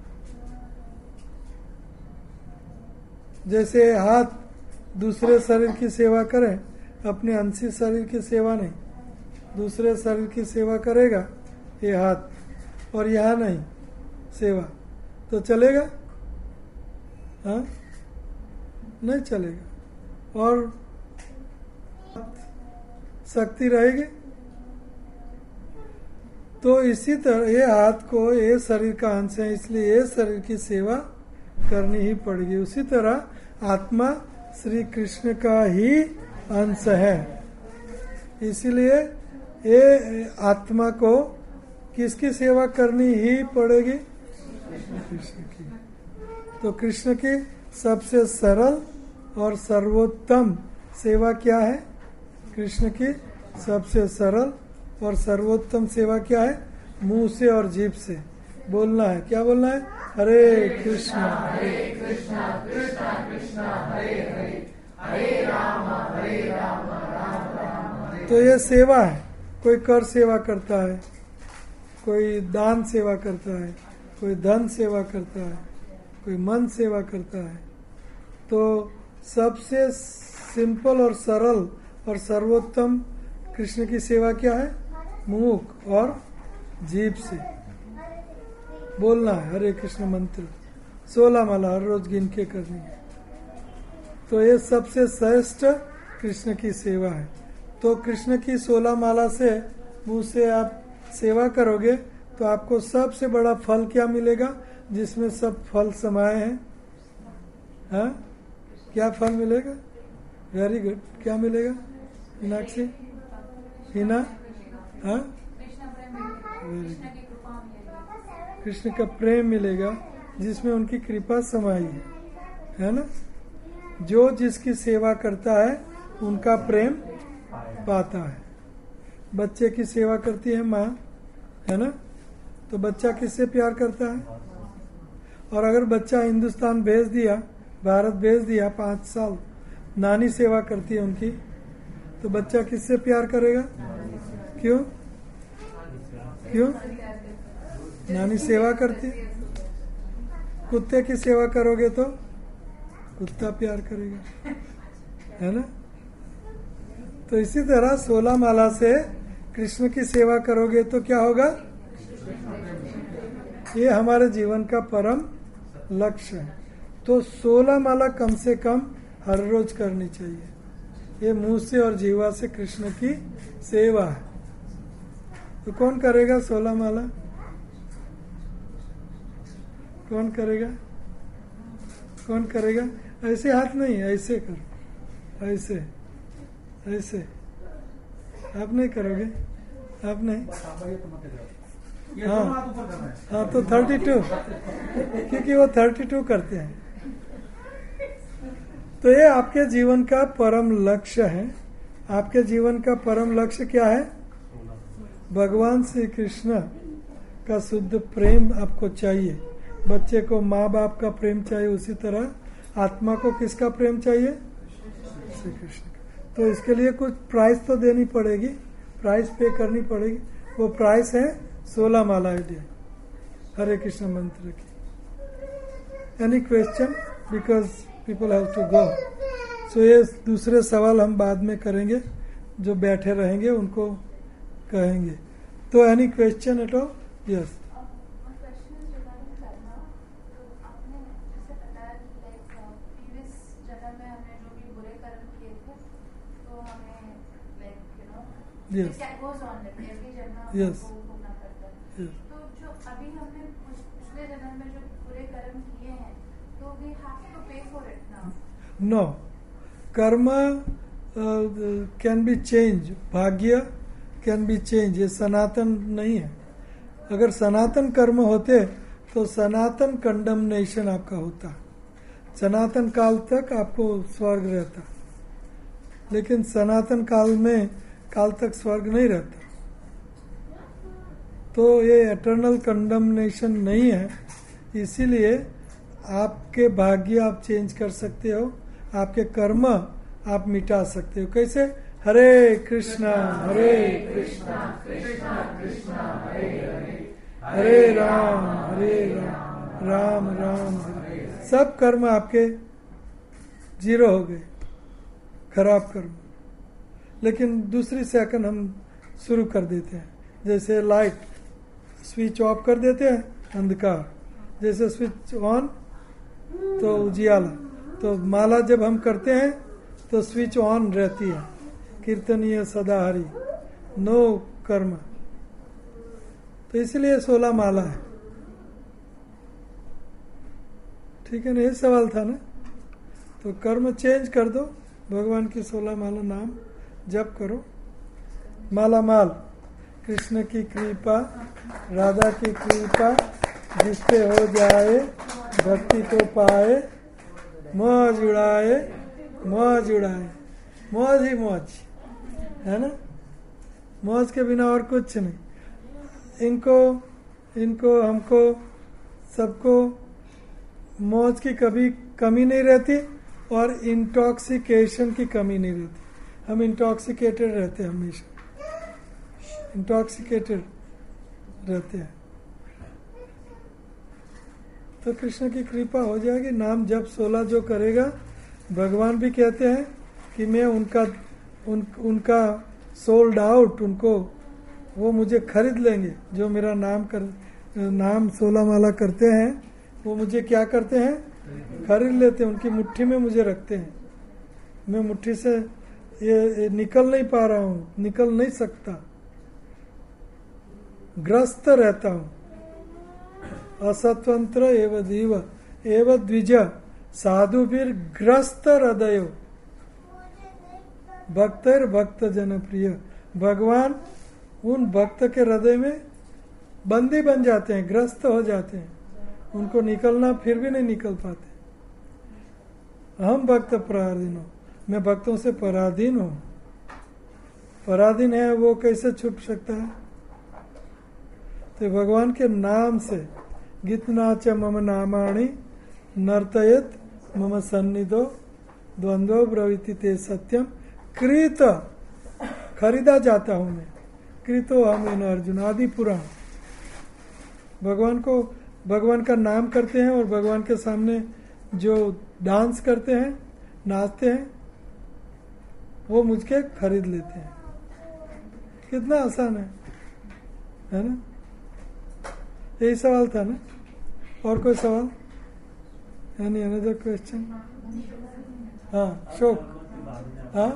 जैसे हाथ दूसरे शरीर की सेवा करे, अपने अंशी शरीर की सेवा नहीं, दूसरे शरीर की सेवा करेगा ये हाथ, और यहाँ नहीं सेवा, तो चलेगा? हाँ, नहीं चलेगा। और शक्ति रहेगी। तो इसी तरह ये हाथ को, ये शरीर का अंश है, इसलिए ये शरीर की सेवा करनी ही पड़ेगी। उसी तरह आत्मा श्री कृष्ण का ही अंश है, इसलिए ये आत्मा को किसकी सेवा करनी ही पड़ेगी? कृष्ण की। तो कृष्ण की सबसे सरल और सर्वोत्तम सेवा क्या है? कृष्ण की सबसे सरल और सर्वोत्तम सेवा क्या है? मुंह से और जीभ से बोलना है। क्या बोलना है? हरे कृष्णा हरे कृष्णा कृष्णा कृष्णा हरे हरे, हरे राम हरे राम राम राम हरे। तो ये सेवा है। कोई कर सेवा करता है, कोई दान सेवा करता है, कोई धन सेवा करता है, कोई मन सेवा करता है। तो सबसे सिंपल और सरल और सर्वोत्तम कृष्ण की सेवा क्या है? मुख और जीभ से बोलना है हरे कृष्ण मंत्र, सोलह माला हर रोज गिन के करनी है। तो ये सबसे श्रेष्ठ कृष्ण की सेवा है। तो कृष्ण की सोलह माला से मुंह से आप सेवा करोगे तो आपको सबसे बड़ा फल क्या मिलेगा? जिसमें सब फल समाये हैं। हाँ, क्या फल मिलेगा? वेरी गुड, क्या मिलेगा मीनाक्षी? हिना? हाँ, वेरी गुड। कृष्ण का प्रेम मिलेगा जिसमें उनकी कृपा समाई है, है ना। जो जिसकी सेवा करता है उनका प्रेम पाता है। बच्चे की सेवा करती है माँ, है ना, तो बच्चा किससे प्यार करता है? और अगर बच्चा हिंदुस्तान भेज दिया, भारत भेज दिया, पाँच साल नानी सेवा करती है उनकी, तो बच्चा किससे प्यार करेगा? क्यों? क्यों? नानी सेवा करती है। कुत्ते की सेवा करोगे तो कुत्ता प्यार करेगा, है ना? तो इसी तरह सोलह माला से कृष्ण की सेवा करोगे तो क्या होगा? ये हमारे जीवन का परम लक्ष्य है। तो सोलह माला कम से कम हर रोज करनी चाहिए। ये मुंह से और जीवा से कृष्ण की सेवा है। तो कौन करेगा सोलह माला? कौन करेगा? कौन करेगा? ऐसे हाथ नहीं, ऐसे करो, ऐसे ऐसे। आप नहीं करोगे? आप नहीं? हाँ हाँ, तो थर्टी टू, क्योंकि वो थर्टी टू करते हैं। तो ये आपके जीवन का परम लक्ष्य है। आपके जीवन का परम लक्ष्य क्या है? भगवान श्री कृष्ण का शुद्ध प्रेम आपको चाहिए। बच्चे को माँ बाप का प्रेम चाहिए, उसी तरह आत्मा को किसका प्रेम चाहिए? श्री कृष्ण का। तो इसके लिए कुछ प्राइस तो देनी पड़ेगी, प्राइस पे करनी पड़ेगी। वो प्राइस है सोलह मालाएं डे हरे कृष्ण मंत्र की। Any question? Because people have to go. So ये दूसरे सवाल हम बाद में करेंगे, जो बैठे रहेंगे उनको कहेंगे। तो any question at all? Yes. Yes. That goes on like every जन्म Yes. हमको भोगना पड़ता है। Yes. तो जो अभी हमने पिछले जन्म में जो बुरे कर्म किए हैं, तो we have to pay for it now. No. कर्म uh, can be changed. भाग्य can be changed. ये सनातन नहीं है। अगर सनातन कर्म होते तो सनातन कंडमनेशन आपका होता, सनातन काल तक आपको स्वर्ग रहता। लेकिन सनातन काल में काल तक स्वर्ग नहीं रहता। तो ये एटर्नल कंडमनेशन नहीं है। इसीलिए आपके भाग्य आप चेंज कर सकते हो, आपके कर्म आप मिटा सकते हो। कैसे? हरे कृष्णा हरे कृष्णा कृष्णा कृष्णा हरे हरे, हरे राम हरे राम राम राम हरे। सब कर्म आपके जीरो हो गए, खराब कर्म। लेकिन दूसरी सेकंड हम शुरू कर देते हैं। जैसे लाइट स्विच ऑफ कर देते हैं, अंधकार। जैसे स्विच ऑन तो उजियाला। तो माला जब हम करते हैं तो स्विच ऑन रहती है, कीर्तनीय सदा हरि, नो कर्म। तो इसलिए सोलह माला है। ठीक है ना? ये सवाल था ना? तो कर्म चेंज कर दो, भगवान की सोलह माला नाम जप करो। माला माल कृष्ण की कृपा, राधा की कृपा, जिससे हो जाए भक्ति को पाए, मौज उड़ाए मौज उड़ाए। मौज ही मौज है ना? मौज के बिना और कुछ नहीं। इनको इनको हमको सबको मौज की कभी कमी नहीं रहती और इंटॉक्सिकेशन की कमी नहीं रहती। हम इंटॉक्सिकेटेड रहते हैं, हमेशा इंटॉक्सिकेटेड रहते हैं। तो कृष्ण की कृपा हो जाएगी। नाम जब सोलह जो करेगा, भगवान भी कहते हैं कि मैं उनका उन, उनका सोल्ड आउट, उनको वो मुझे खरीद लेंगे। जो मेरा नाम कर नाम सोलह माला करते हैं, वो मुझे क्या करते हैं? खरीद लेते हैं। उनकी मुट्ठी में मुझे रखते हैं। मैं मुट्ठी से ये, ये निकल नहीं पा रहा हूँ, निकल नहीं सकता, ग्रस्त रहता हूँ। असतंत्र एवं दीव एवं द्विज साधु फिर ग्रस्त हृदय भक्तर भक्त जन प्रिय। भगवान उन भक्त के हृदय में बंदी बन जाते हैं, ग्रस्त हो जाते हैं। उनको निकलना फिर भी नहीं निकल पाते। हम भक्त पराधीन हो, मैं भक्तों से पराधीन हूं। पराधीन है वो कैसे छूट सकता है? तो भगवान के नाम से गीतनाच मम नामाणि नर्तयत मम सन्निधो द्वंद्व ब्रवीति ते सत्यम कृत, खरीदा जाता हूं मैं। कृतो हम इन अर्जुन आदि पुराण। भगवान को भगवान का नाम करते हैं और भगवान के सामने जो डांस करते हैं, नाचते हैं, वो मुझके खरीद लेते हैं। कितना आसान है, है ना? यही सवाल था ना? और कोई सवाल? Any another question? हाँ, शोक। हाँ,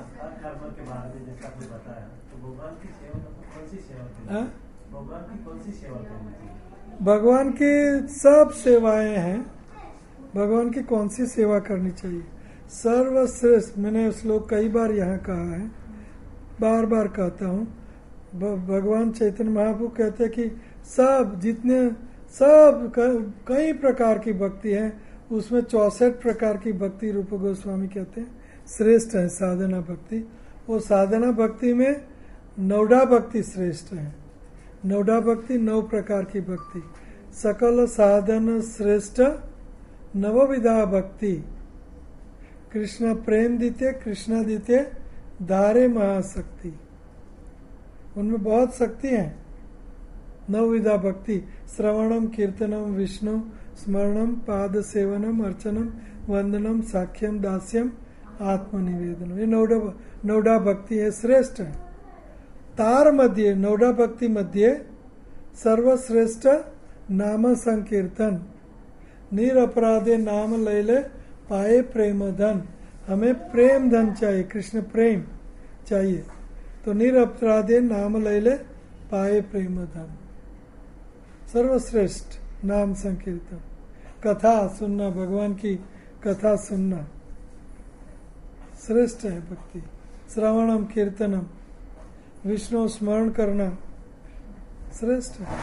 भगवान की सब सेवाएं हैं। भगवान की कौन सी सेवा करनी चाहिए? सर्वश्रेष्ठ, मैंने श्लोक कई बार यहाँ कहा है, बार बार कहता हूँ। भगवान चैतन्य महाप्रभु कहते हैं कि सब जितने सब कई प्रकार की भक्ति है, उसमें चौसठ प्रकार की भक्ति रूप गोस्वामी कहते हैं श्रेष्ठ है साधना भक्ति। वो साधना भक्ति में नौडा भक्ति श्रेष्ठ है। नौडा भक्ति नौ प्रकार की भक्ति। सकल साधन श्रेष्ठ नवविधा भक्ति। कृष्ण प्रेम दीते कृष्ण दीते धारे महाशक्ति। उनमें बहुत शक्ति है। नवविधा भक्ति श्रवणम कीर्तनम विष्णु स्मरणम पाद सेवनम अर्चनम वंदनम साख्यम दास्यम आत्मनिवेदनम। ये नौडा नौडा भक्ति है, श्रेष्ठ है। तार मध्य नौडा भक्ति मध्य सर्वश्रेष्ठ नाम संकीर्तन। निरपराधे नाम लैले पाए प्रेम धन। हमें प्रेम धन चाहिए, कृष्ण प्रेम चाहिए, तो निरपराधे नाम लैले पाए प्रेम धन। सर्वश्रेष्ठ नाम संकीर्तन, कथा सुनना, भगवान की कथा सुनना श्रेष्ठ है भक्ति। श्रवणम कीर्तनम, विष्णु स्मरण करना श्रेष्ठ है।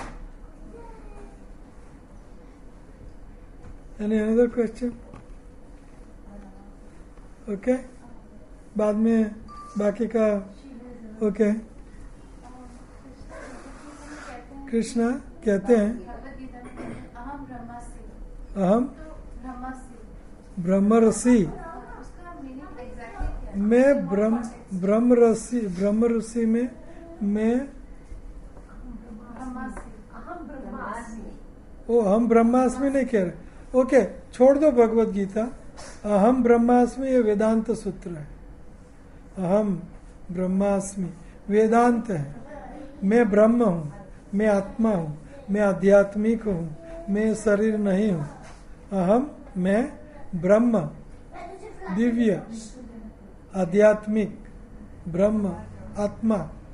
Any another question? ओके, बाद में बाकी का ओके। कृष्णा कहते हैं अहम ब्रह्मरसी। मैं ब्रह्म ब्रह्म रसी ब्रह्म ऋषि में मैं ओ हम ब्रह्मास्मि नहीं कह रहे। ओके, छोड़ दो भगवत गीता। अहम ब्रह्मास्मि ये वेदांत सूत्र है। अहम ब्रह्मास्मि वेदांत है। मैं ब्रह्म हूँ, मैं आत्मा हूँ, मैं आध्यात्मिक हूँ, मैं शरीर नहीं हूँ। अहम मैं ब्रह्म, दिव्य आध्यात्मिक ब्रह्म आत्मा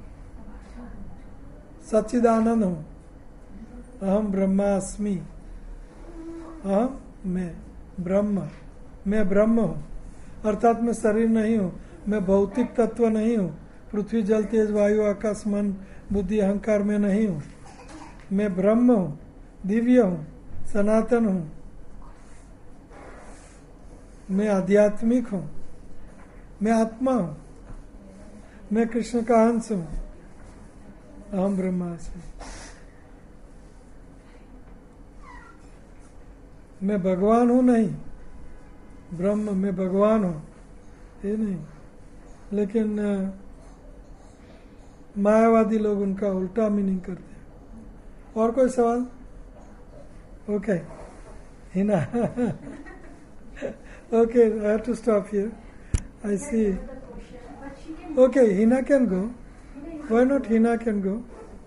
सच्चिदानंद हूँ। अहम ब्रह्मास्मि। अहम मैं ब्रह्म, मैं ब्रह्म हूँ, अर्थात मैं शरीर नहीं हूँ, मैं भौतिक तत्व नहीं हूँ, पृथ्वी जल तेज वायु आकाश मन बुद्धि अहंकार में नहीं हूँ। मैं ब्रह्म हूँ, दिव्य हूँ, सनातन हूँ, मैं आध्यात्मिक हूँ, मैं आत्मा हूँ, मैं कृष्ण का अंश हूँ। अहम ब्रह्मास्मि। मैं भगवान हूँ नहीं, ब्रह्म मैं भगवान हूँ ये नहीं। लेकिन मायावादी लोग उनका उल्टा मीनिंग करते हैं। और कोई सवाल? Okay Hina okay, I have to stop here, I see. Okay, Hina can go, why not? Hina can go.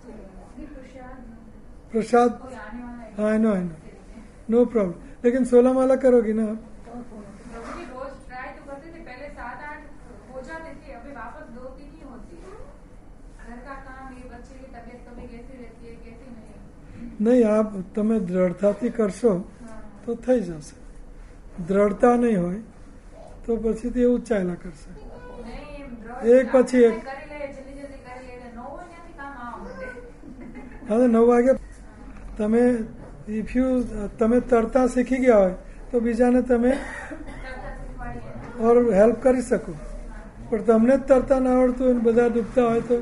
Prasad, I know I know, no problem. लेकिन सोलह माला करोगी ना आप? रोज ट्राई तो करते थे, पहले सात आठ हो जाती थी, अभी वापस दो तीन ही होती। घर का काम, ये बच्चे की तबीयत कभी कैसी रहती है कैसी नहीं। नहीं, आप તમે દ્રઢતાથી કરશો તો થઈ જશે. દ્રઢતા નહીં હોય તો પછી તે એવું ચાલ્યા કરશે. એક પછી એક. હા, નવ વાગે તમે ઇફ યુ તમે તરતા શીખી ગયા હોય તો બીજાને તમે ઓર હેલ્પ કરી શકો. પણ તમને જ તરતા ના આવડતું હોય બધા ડૂબતા હોય તો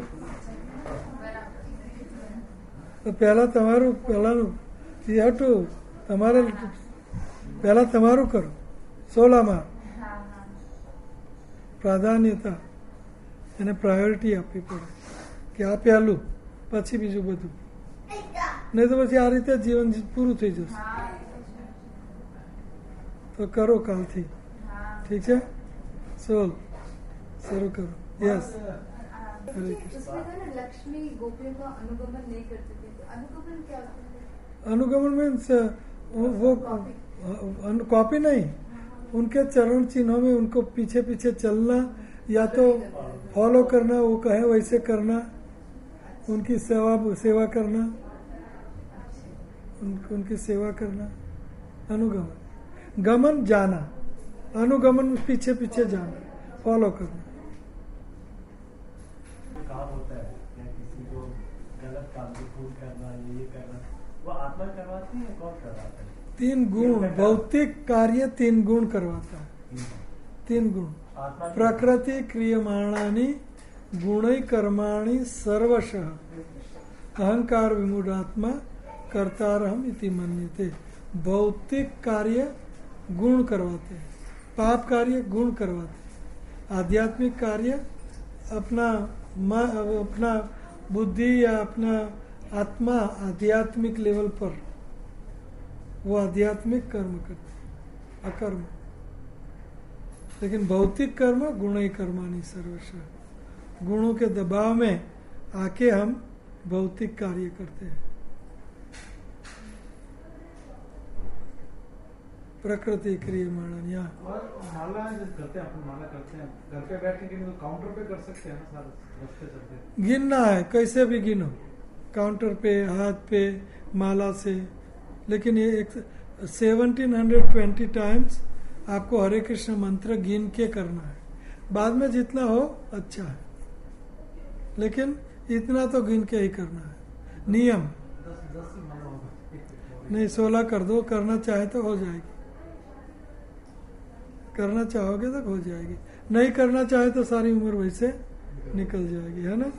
પહેલા તમારું પહેલાનું યુ હેવ ટુ તમારે પહેલા તમારું કરો. સોલામાં પ્રાધાન્યતા એને પ્રાયોરિટી આપવી પડે કે આ પહેલું પછી બીજું બધું. नहीं तो પછી આ રીતે જીવન પૂરું થઈ જશે. હા એ તો છે. તો કરો કાલથી. હા ઠીક છે. સોલ શરૂ કરો. યસ. उसमें था ना लक्ष्मी गोपियों का अनुगमन नहीं करती थी, तो अनुगमन क्या होता है? अनुगमन मीन्स वो कॉपी नहीं, उनके चरण चिन्हों में उनको पीछे पीछे चलना या तो फॉलो करना, वो कहे वैसे करना, उनकी सेवा सेवा करना, उन, उनकी सेवा करना. अनुगमन. गमन जाना, अनुगमन पीछे पीछे जाना, फॉलो करना. काम होता है या किसी को गलत काम को खून करना ये ये करना, वो आत्मा करवाती है, कौन करवाता है? तीन गुण, भौतिक कार्य तीन गुण करवाता है. तीन गुण. प्रकृति क्रियमाणानि गुणै कर्माणि सर्वशः अहंकार विमूढ़ात्मा कर्तारहम इति मन्यते. भौतिक कार्य गुण करवाते हैं, पाप कार्य गुण करवाते हैं, आध्यात्मिक कार्य अपना अपना बुद्धि या अपना आत्मा आध्यात्मिक लेवल पर वो आध्यात्मिक कर्म करते हैं, अकर्म. लेकिन भौतिक कर्म गुणै कर्माणि सर्वशः, गुणों के दबाव में आके हम भौतिक कार्य करते हैं. प्रकृति क्रियमाणन. यहाँ और माला जब करते हैं, अपन माला करते हैं घर पे बैठ के, तो काउंटर पे कर सकते हैं ना सारा रस्ते चलते. गिनना है, कैसे भी गिनो, काउंटर पे, हाथ पे, माला से. लेकिन ये एक सेवनटीन हंड्रेड ट्वेंटी टाइम्स आपको हरे कृष्ण मंत्र गिन के करना है. बाद में जितना हो अच्छा है, लेकिन इतना तो गिन के ही करना है. नियम दस दस ही माला होगा. नहीं, सोलह कर दो. करना चाहे तो हो जाएगी, करना चाहोगे तो हो जाएगी, नहीं करना चाहे तो सारी उम्र वैसे निकल जाएगी, है ना.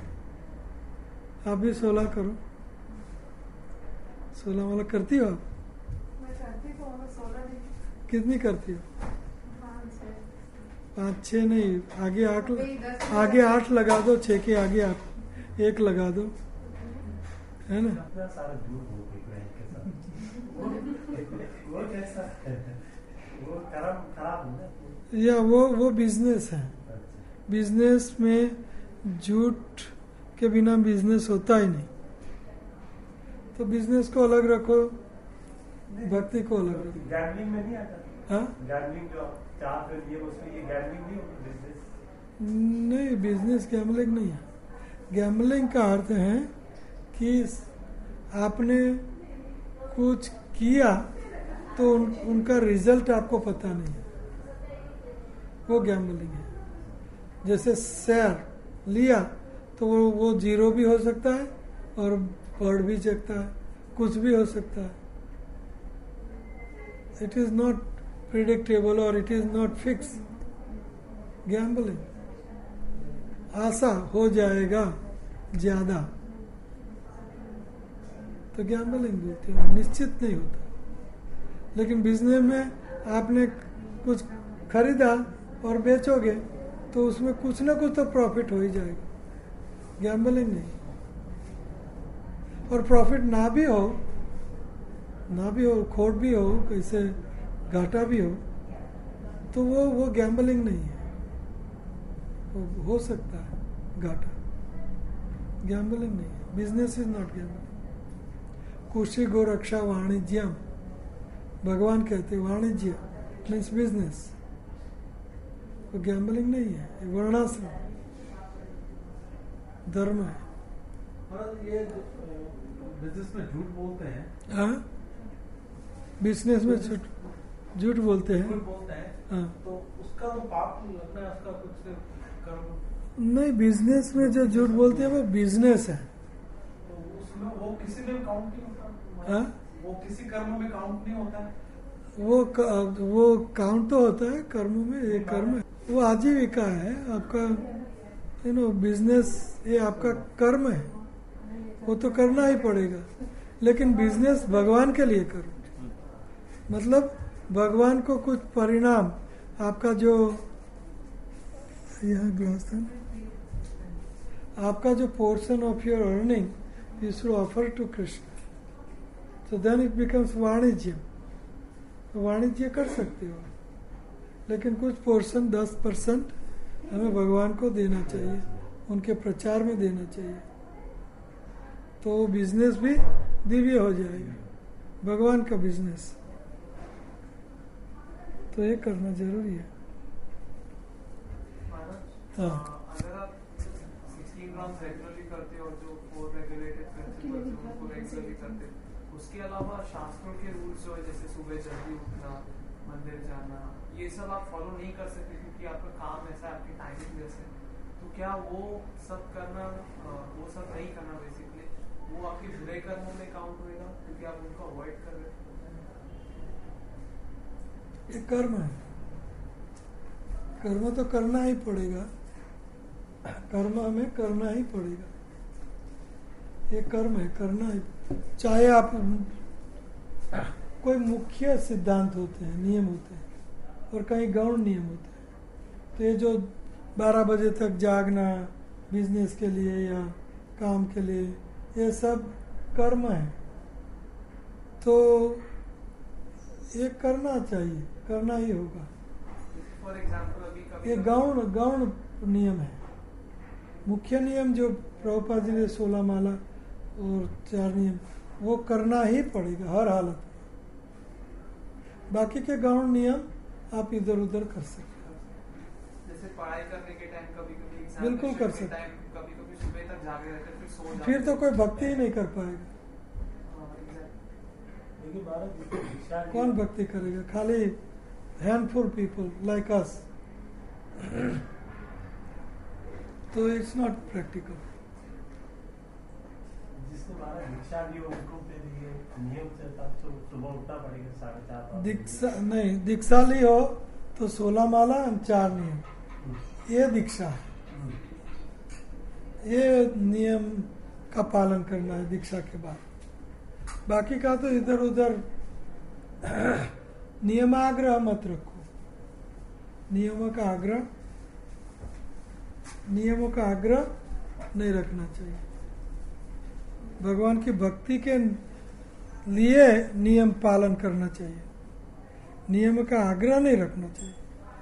आप भी सोलह करो. सोलह माला करती हो आप? मैं करती तो हूँ, सोलह नहीं, कितनी करती हो? पाँच छः. पाँच छः नहीं, आगे आठ, वही दस आगे आठ लगा दो, छः के आगे आठ एक लगा दो, है ना. अपना सारा झूठ बोल के क्लाइंट के साथ वो कैसा है? वो कर्म खराब है ना. या वो वो बिजनेस है. बिजनेस में झूठ के बिना बिजनेस होता ही नहीं. तो बिजनेस को अलग रखो, भक्ति को अलग रखो. गैम्बलिंग में नहीं आता? हाँ, गैम्बलिंग जो चार कर दिए उसमें ये गैम्बलिंग नहीं होती बिजनेस? नहीं, बिजनेस गैम्बलिंग नहीं है. गैम्बलिंग का अर्थ है कि आपने कुछ किया तो उन, उनका रिजल्ट आपको पता नहीं है, वो गैम्बलिंग है. जैसे शेयर लिया तो वो वो जीरो भी हो सकता है और बढ़ भी सकता है, कुछ भी हो सकता है. इट इज नॉट प्रिडिक्टेबल और it is not fix. Gambling आशा हो जाएगा ज्यादा तो गैम्बलिंग बोलते हैं, निश्चित नहीं होता. लेकिन बिजनेस में आपने कुछ खरीदा और बेचोगे तो उसमें कुछ ना कुछ तो प्रॉफिट हो ही जाएगा. गैम्बलिंग नहीं. और प्रॉफिट ना भी हो, ना भी हो, खोट भी हो, कैसे घाटा भी हो, तो वो वो गैम्बलिंग नहीं है. वो हो सकता है घाटा, गैम्बलिंग नहीं है. Business is not gambling. कुशी गो रक्षा वाणिज्यम, भगवान कहते वाणिज्य मीन्स बिजनेस. वो गैम्बलिंग नहीं है, वर्णाश्रम धर्म है. और ये बिजनेस में झूठ बोलते हैं, हाँ, बिजनेस में झूठ झूठ बोलते हैं. झूठ बोलते हैं, हाँ, तो उसका तो पाप लगना है, उसका कुछ कर्म. नहीं, बिजनेस में जो झूठ बोलते हैं वो बिजनेस है. तो उसमें वो किसी में काउंट नहीं होता. हाँ, वो किसी कर्म में काउंट नहीं होता है. वो वो काउंट तो होता है कर्मों में. ये कर्म है, वो आजीविका है आपका, यू नो. बिजनेस ये आपका कर्म है, वो तो करना ही पड़ेगा. लेकिन बिजनेस भगवान के लिए करो, मतलब भगवान को कुछ परिणाम आपका जो यहाँ ग्लास था, आपका जो portion of your earning you should offer to Krishna. तो देन इट बिकम्स वाणिज्य। तो वाणिज्य कर सकते हो, लेकिन कुछ पोर्शन दस परसेंट हमें भगवान को देना चाहिए, उनके प्रचार में देना चाहिए, तो बिजनेस भी दिव्य हो जाएगा, भगवान का बिजनेस। तो ये करना जरूरी है। हाँ, अगर आप सिक्सटीन ग्राम्स रेगुलरली करते हो और जो फोर रेगुलेटेड प्रिंसिपल्स हैं उनको रेगुलरली करते, उसके अलावा शास्त्रों के रूल्स जो है जैसे सुबह जल्दी उठना, मंदिर जाना, ये सब आप फॉलो नहीं कर सकते क्योंकि आपका काम ऐसा है, आपकी टाइमिंग जैसे, तो क्या वो सब करना, वो सब नहीं करना बेसिकली वो आपके बुरे कर्मों में काउंट होएगा क्योंकि आप उनको अवॉइड कर रहे हो? ये कर्म है, कर्म तो करना ही पड़ेगा, कर्म हमें करना ही पड़ेगा, ये कर्म है, करना ही। चाहे आप कोई मुख्य सिद्धांत होते हैं, नियम होते हैं, और कहीं गौण नियम होते हैं। तो ये जो बारह बजे तक जागना बिजनेस के लिए या काम के लिए, ये सब कर्म है, तो ये करना चाहिए, करना ही होगा। फॉर एग्जाम्पल अभी कभी ये गौण गौण नियम है। मुख्य नियम जो प्रभुपाद जी ने सोलह माला और चार नियम, वो करना ही पड़ेगा हर हालत में। बाकी के गौण नियम आप इधर उधर कर सकते हो, जैसे पढ़ाई करने के टाइम कभी कभी बिल्कुल कर सकते, कभी कभी सुबह तक जागे रहते फिर सो जाते, फिर तो कोई भक्ति ही नहीं कर पाएगा। लेकिन भारत कौन भक्ति करेगा? खाली हैंडफुल पीपल लाइक अस। तो इट्स नॉट प्रैक्टिकल। जिसने हमारा दीक्षा ली हो उनको फिर ये नियम से तब तो सुबह उठना पड़ेगा साढ़े चार पाँच दीक्षा नहीं, दीक्षा ली हो तो सोलह माला और चार नियम, ये दीक्षा है। ये नियम का पालन करना है दीक्षा के बाद। बाकी का तो इधर उधर नियमाग्रह मत रखो, नियमों का आग्रह नियमों का आग्रह नहीं रखना चाहिए। भगवान की भक्ति के लिए नियम पालन करना चाहिए, नियम का आग्रह नहीं रखना चाहिए।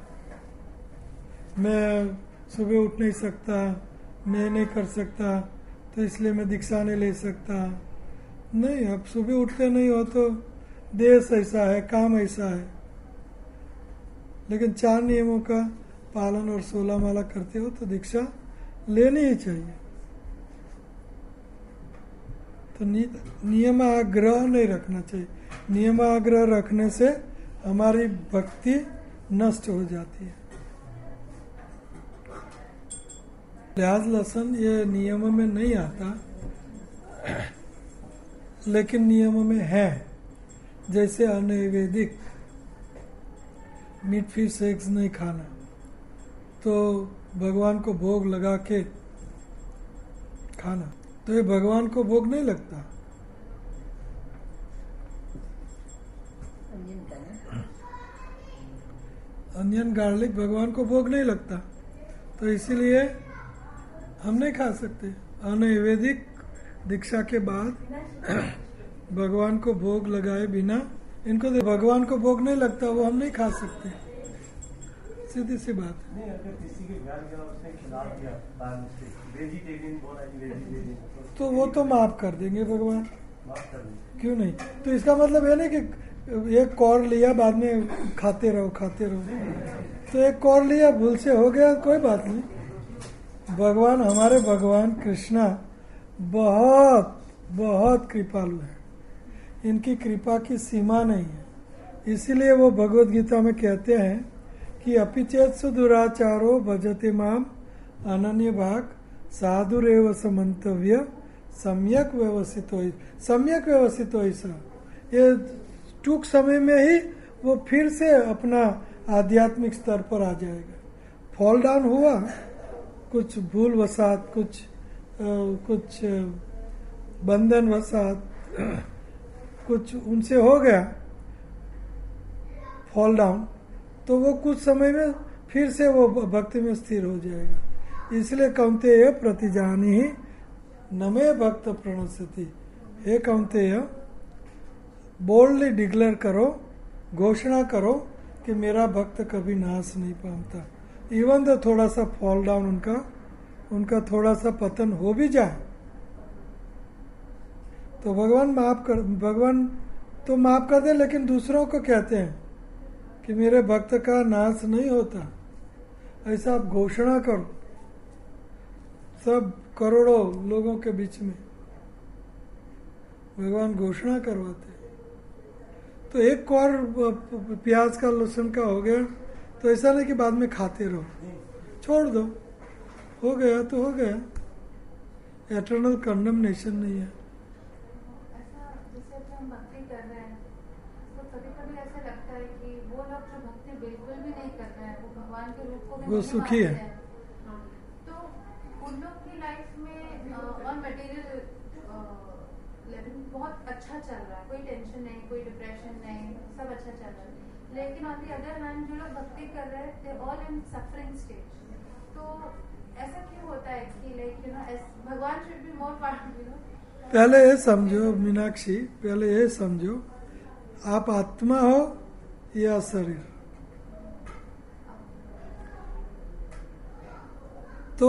मैं सुबह उठ नहीं सकता, मैं नहीं कर सकता, तो इसलिए मैं दीक्षा नहीं ले सकता। नहीं, आप सुबह उठते नहीं हो तो देश ऐसा है, काम ऐसा है, लेकिन चार नियमों का पालन और सोलह माला करते हो तो दीक्षा लेनी ही चाहिए। तो नि, नियमाग्रह नहीं रखना चाहिए। नियमाग्रह रखने से हमारी भक्ति नष्ट हो जाती है। लिहाज लसन ये नियमों में नहीं आता, लेकिन नियमों में है। जैसे अनैवेदिक मीट फिश एग्स नहीं खाना, तो भगवान को भोग लगा के खाना, तो ये भगवान को भोग नहीं लगता। अनियन गार्लिक भगवान को भोग नहीं लगता, तो इसीलिए हम नहीं खा सकते। अनैवेदिक दीक्षा के बाद भगवान को भोग लगाए बिना, इनको भगवान को भोग नहीं लगता, वो हम नहीं खा सकते। सीधी सी बात है। नहीं, अगर किसी के घर गया उसने खिला दिया वेजिटेरियन बोला वेजिटेरियन, तो वो तो माफ कर देंगे भगवान, माफ कर देंगे। क्यों नहीं? तो इसका मतलब ये नहीं कि एक कौर लिया बाद में खाते रहो खाते रहो। तो एक कौर लिया, भूल से हो गया, कोई बात नहीं। भगवान, हमारे भगवान कृष्णा बहुत बहुत कृपालु है, इनकी कृपा की सीमा नहीं है। इसीलिए वो भगवत गीता में कहते हैं कि अपिचेत सुदुराचारो भजते माम अनन्य भाग साधुरेव समन्तव्य सम्यक व्यवस्थित हो। सम्यक व्यवस्थित हो, ये टूक समय में ही वो फिर से अपना आध्यात्मिक स्तर पर आ जाएगा। फॉल डाउन हुआ, कुछ भूल वसात, कुछ आ, कुछ बंधन वसात, कुछ उनसे हो गया फॉल डाउन, तो वो कुछ समय में फिर से वो भक्ति में स्थिर हो जाएगा। इसलिए कौन्तेय प्रतिजानी ही नमे भक्त प्रणश्यति। हे कौन्तेय, बोल्डली डिक्लेयर करो, घोषणा करो कि मेरा भक्त कभी नाश नहीं पाता। इवन तो थोड़ा सा फॉल डाउन उनका उनका थोड़ा सा पतन हो भी जाए तो भगवान माफ कर भगवान तो माफ कर दे, लेकिन दूसरों को कहते हैं कि मेरे भक्त का नाश नहीं होता। ऐसा आप घोषणा करो सब करोड़ों लोगों के बीच में, भगवान घोषणा करवाते हैं। तो एक और प्याज का लहसुन का हो गया तो ऐसा नहीं कि बाद में खाते रहो, छोड़ दो, हो गया तो हो गया, एटर्नल कंडमनेशन नहीं है। ऐसा जैसे कि हम भक्ति कर रहे हैं तो कभी कभी ऐसा लगता है कि वो लोग जो भक्ति बिल्कुल भी नहीं कर रहे हैं, वो भगवान के रूप को भी वो नहीं सुखी है। मानते हैं। तो उन लोग की लाइफ में और मटेरियल लेवल बहुत अच्छा चल रहा है, कोई टेंशन नहीं, कोई डिप्रेशन नहीं, सब अच्छा चल रहा है। लेकिन ऑन दी अदर हैंड जो लोग भक्ति कर रहे हैं they all in suffering stage. तो ऐसा क्यों होता है कि लाइक यू नो भगवान should be more part you know. पहले ये समझो मीनाक्षी, पहले ये समझो आप आत्मा हो या शरीर। तो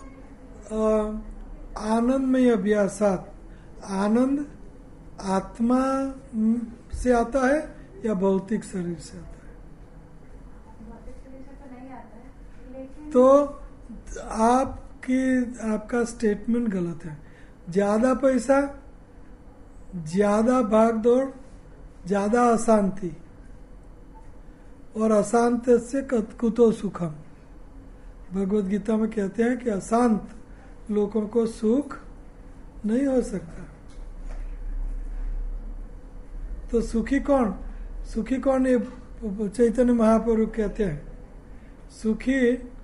आनंदमय अभ्यासात आनंद आत्मा से आता है या भौतिक शरीर से आता है? भौतिक शरीर से तो नहीं आता है, लेकिन तो आपकी आपका स्टेटमेंट गलत है। ज्यादा पैसा, ज्यादा भाग दौड़, ज्यादा अशांति, और अशांत से कुतो सुखम। भगवत गीता में कहते हैं कि अशांत लोगों को सुख नहीं हो सकता। तो सुखी कौन? सुखी कौन? ये चैतन्य महाप्रभु कहते हैं सुखी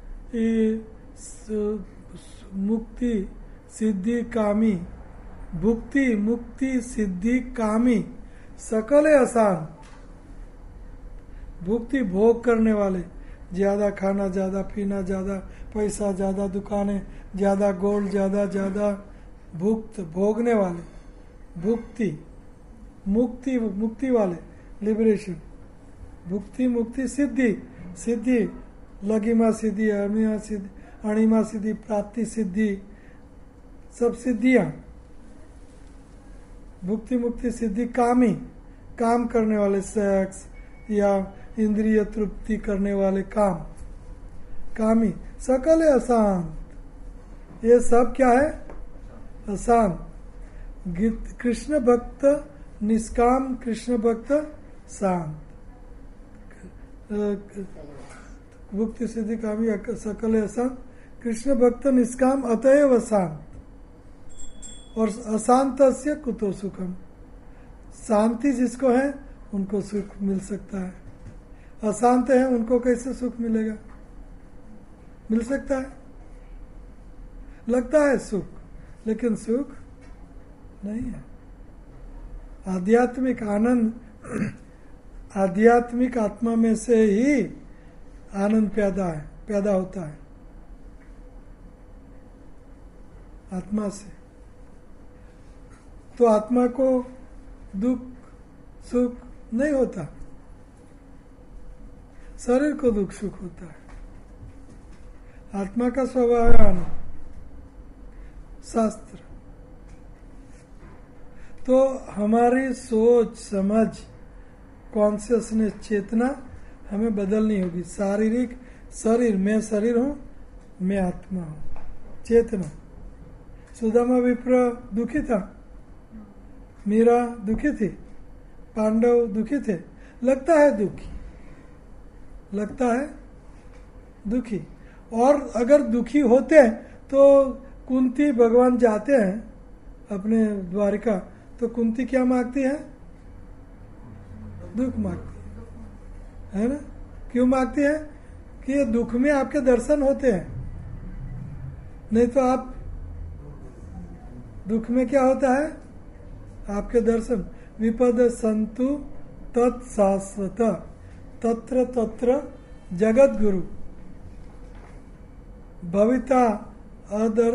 मुक्ति सिद्धि कामी, भुक्ति मुक्ति सिद्धि कामी सकल अशांत। भुक्ति भोग करने वाले, ज्यादा खाना, ज्यादा पीना, ज्यादा पैसा, ज्यादा दुकानें, ज्यादा गोल्ड, ज्यादा ज्यादा भुक्त भोगने वाले, भुक्ति मुक्ति मुक्ति वाले, लिबरेशन। भुक्ति मुक्ति सिद्धि, सिद्धि लघिमा सिद्धि, अणिमा सिद्धि, अणिमा सिद्धि, प्राप्ति सिद्धि, सब सिद्धियां। भुक्ति मुक्ति सिद्धि कामी, काम करने वाले, सेक्स या इंद्रिय तृप्ति करने वाले काम, कामी। सकल अशांत, ये सब क्या है? अशांत। कृष्ण भक्त निष्काम, कृष्ण भक्त शांत। भुक्ति सिद्धि कामी सकल अशांत, कृष्ण भक्त निष्काम अतएव शांत। और अशांत से कुतो सुखम। शांति जिसको है उनको सुख मिल सकता है, अशांत है उनको कैसे सुख मिलेगा? मिल सकता है, लगता है सुख, लेकिन सुख नहीं है। आध्यात्मिक आनंद, आध्यात्मिक आत्मा में से ही आनंद पैदा है, पैदा होता है, आत्मा से। तो आत्मा को दुख सुख नहीं होता, शरीर को दुख सुख होता है। आत्मा का स्वभाव है आनंद। शास्त्र तो हमारी सोच समझ, कॉन्शियसनेस, चेतना हमें बदलनी होगी। शारीरिक शरीर, मैं शरीर हूं, मैं आत्मा हूं, चेतना। सुदामा विप्र दुखी था, मीरा दुखी थी, पांडव दुखी थे। लगता है दुखी, लगता है दुखी। और अगर दुखी होते तो कुंती, भगवान जाते हैं अपने द्वारिका, तो कुंती क्या मांगती है? दुख मांगती है, है ना? क्यों मांगती है? कि ये दुख में आपके दर्शन होते हैं, नहीं तो आप दुख में क्या होता है? आपके दर्शन। विपद संतु तत्शाश्वत तत्र तत्र जगत गुरु भविता अदर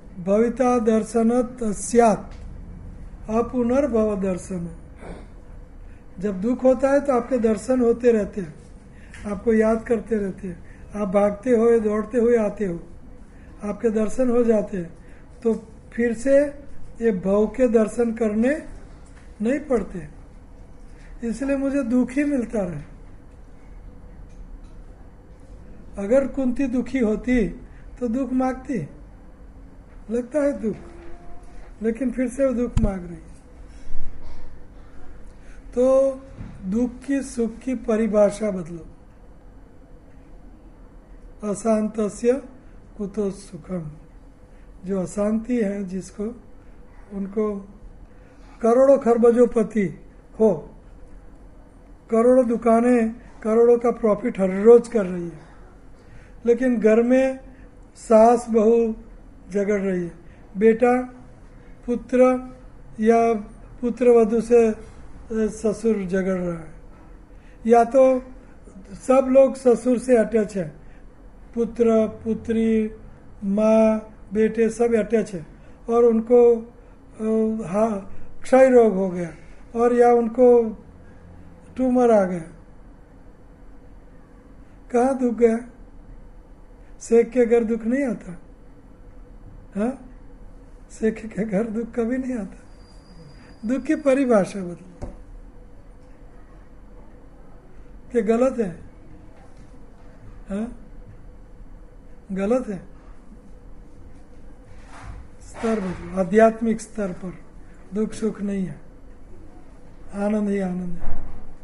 भविता दर्शन स्यात् अपुनर्भव दर्शन। जब दुख होता है तो आपके दर्शन होते रहते हैं, आपको याद करते रहते हैं, आप भागते हुए दौड़ते हुए आते हो, आपके दर्शन हो जाते हैं, तो फिर से ये भव के दर्शन करने नहीं पड़ते, इसलिए मुझे दुख ही मिलता रहे। अगर कुंती दुखी होती तो दुख मांगती, लगता है दुख, लेकिन फिर से वो दुख मांग रही है। तो दुख की सुख की परिभाषा बदलो। अशांतस्य कुतो सुखम, जो अशांति है जिसको, उनको करोड़ों खरबजों पति हो, करोड़ों दुकानें, करोड़ों का प्रॉफिट हर रोज कर रही है, लेकिन घर में सास बहू झगड़ रही है, बेटा पुत्र या पुत्र वधू से ससुर झगड़ रहा है, या तो सब लोग ससुर से अटैच है, पुत्र पुत्री माँ बेटे सब अटैच है, और उनको हाँ क्षय रोग हो गया, और या उनको ट्यूमर आ गया, कहाँ दुख गया? सेक के घर दुख नहीं आता, हाँ? सेक के घर दुख कभी नहीं आता। दुख की परिभाषा बदलो, कि गलत है, हाँ? गलत है। स्तर बदलो, आध्यात्मिक स्तर पर दुख सुख नहीं है, आनंद ही आनंद है।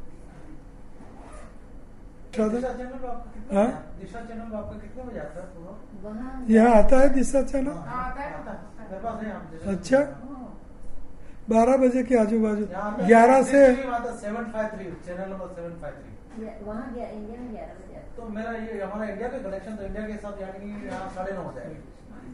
दिशा चैनल आपका कितने हाँ? दिशा चैनल आपका कितने बजे आता है पूरा? यहाँ आता है दिशा चैनल, हाँ, आता है, आता है। मेरे पास है यहाँ दिशा अच्छा, चैनल। बारह बजे के आजू बाजू, यहाँ पे ग्यारह से seven five three channel number seven five three. वहाँ गया इंडिया में ग्यारह बजे आता तो मेरा ये हमारा इंडिया का कनेक्शन तो इंडिया के साथ यानी कि यहाँ साढ़े नौ हो जाएगा,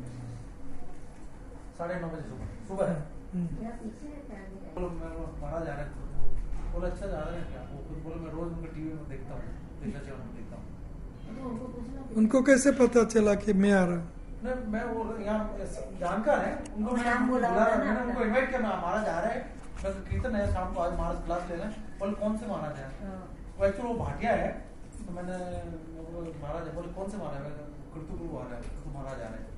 साढ़े नौ बजे सुबह सुबह है। हम्म। है। यहाँ पीछे है फैमिली है। बोलो मैं मारा जा रहा है, बोलो अच्छा जा रहा है क्या? वो खुद बोलो मैं रोज उनके टीवी में देखता हूँ, दिशा चैनल में देखता हूँ। तो उनको पूछना उनको कैसे पता चला कि मैं आ रहा हूँ? नहीं मैं वो यहाँ जानकार है उनको, मैं नाम बोला बुला रहा होगा हूँ, ना मैंने उनको आपका। इनवाइट किया, महाराज जा रहे हैं, मैं कीर्तन है शाम को, आज महाराज क्लास ले रहे हैं। बोले कौन से महाराज है? हाँ। वो एक्चुअली वो भाटिया है, तो मैंने महाराज बोले कौन से महाराज है? कृतु गुरु आ रहा है, कृतु महाराज आ रहे हैं।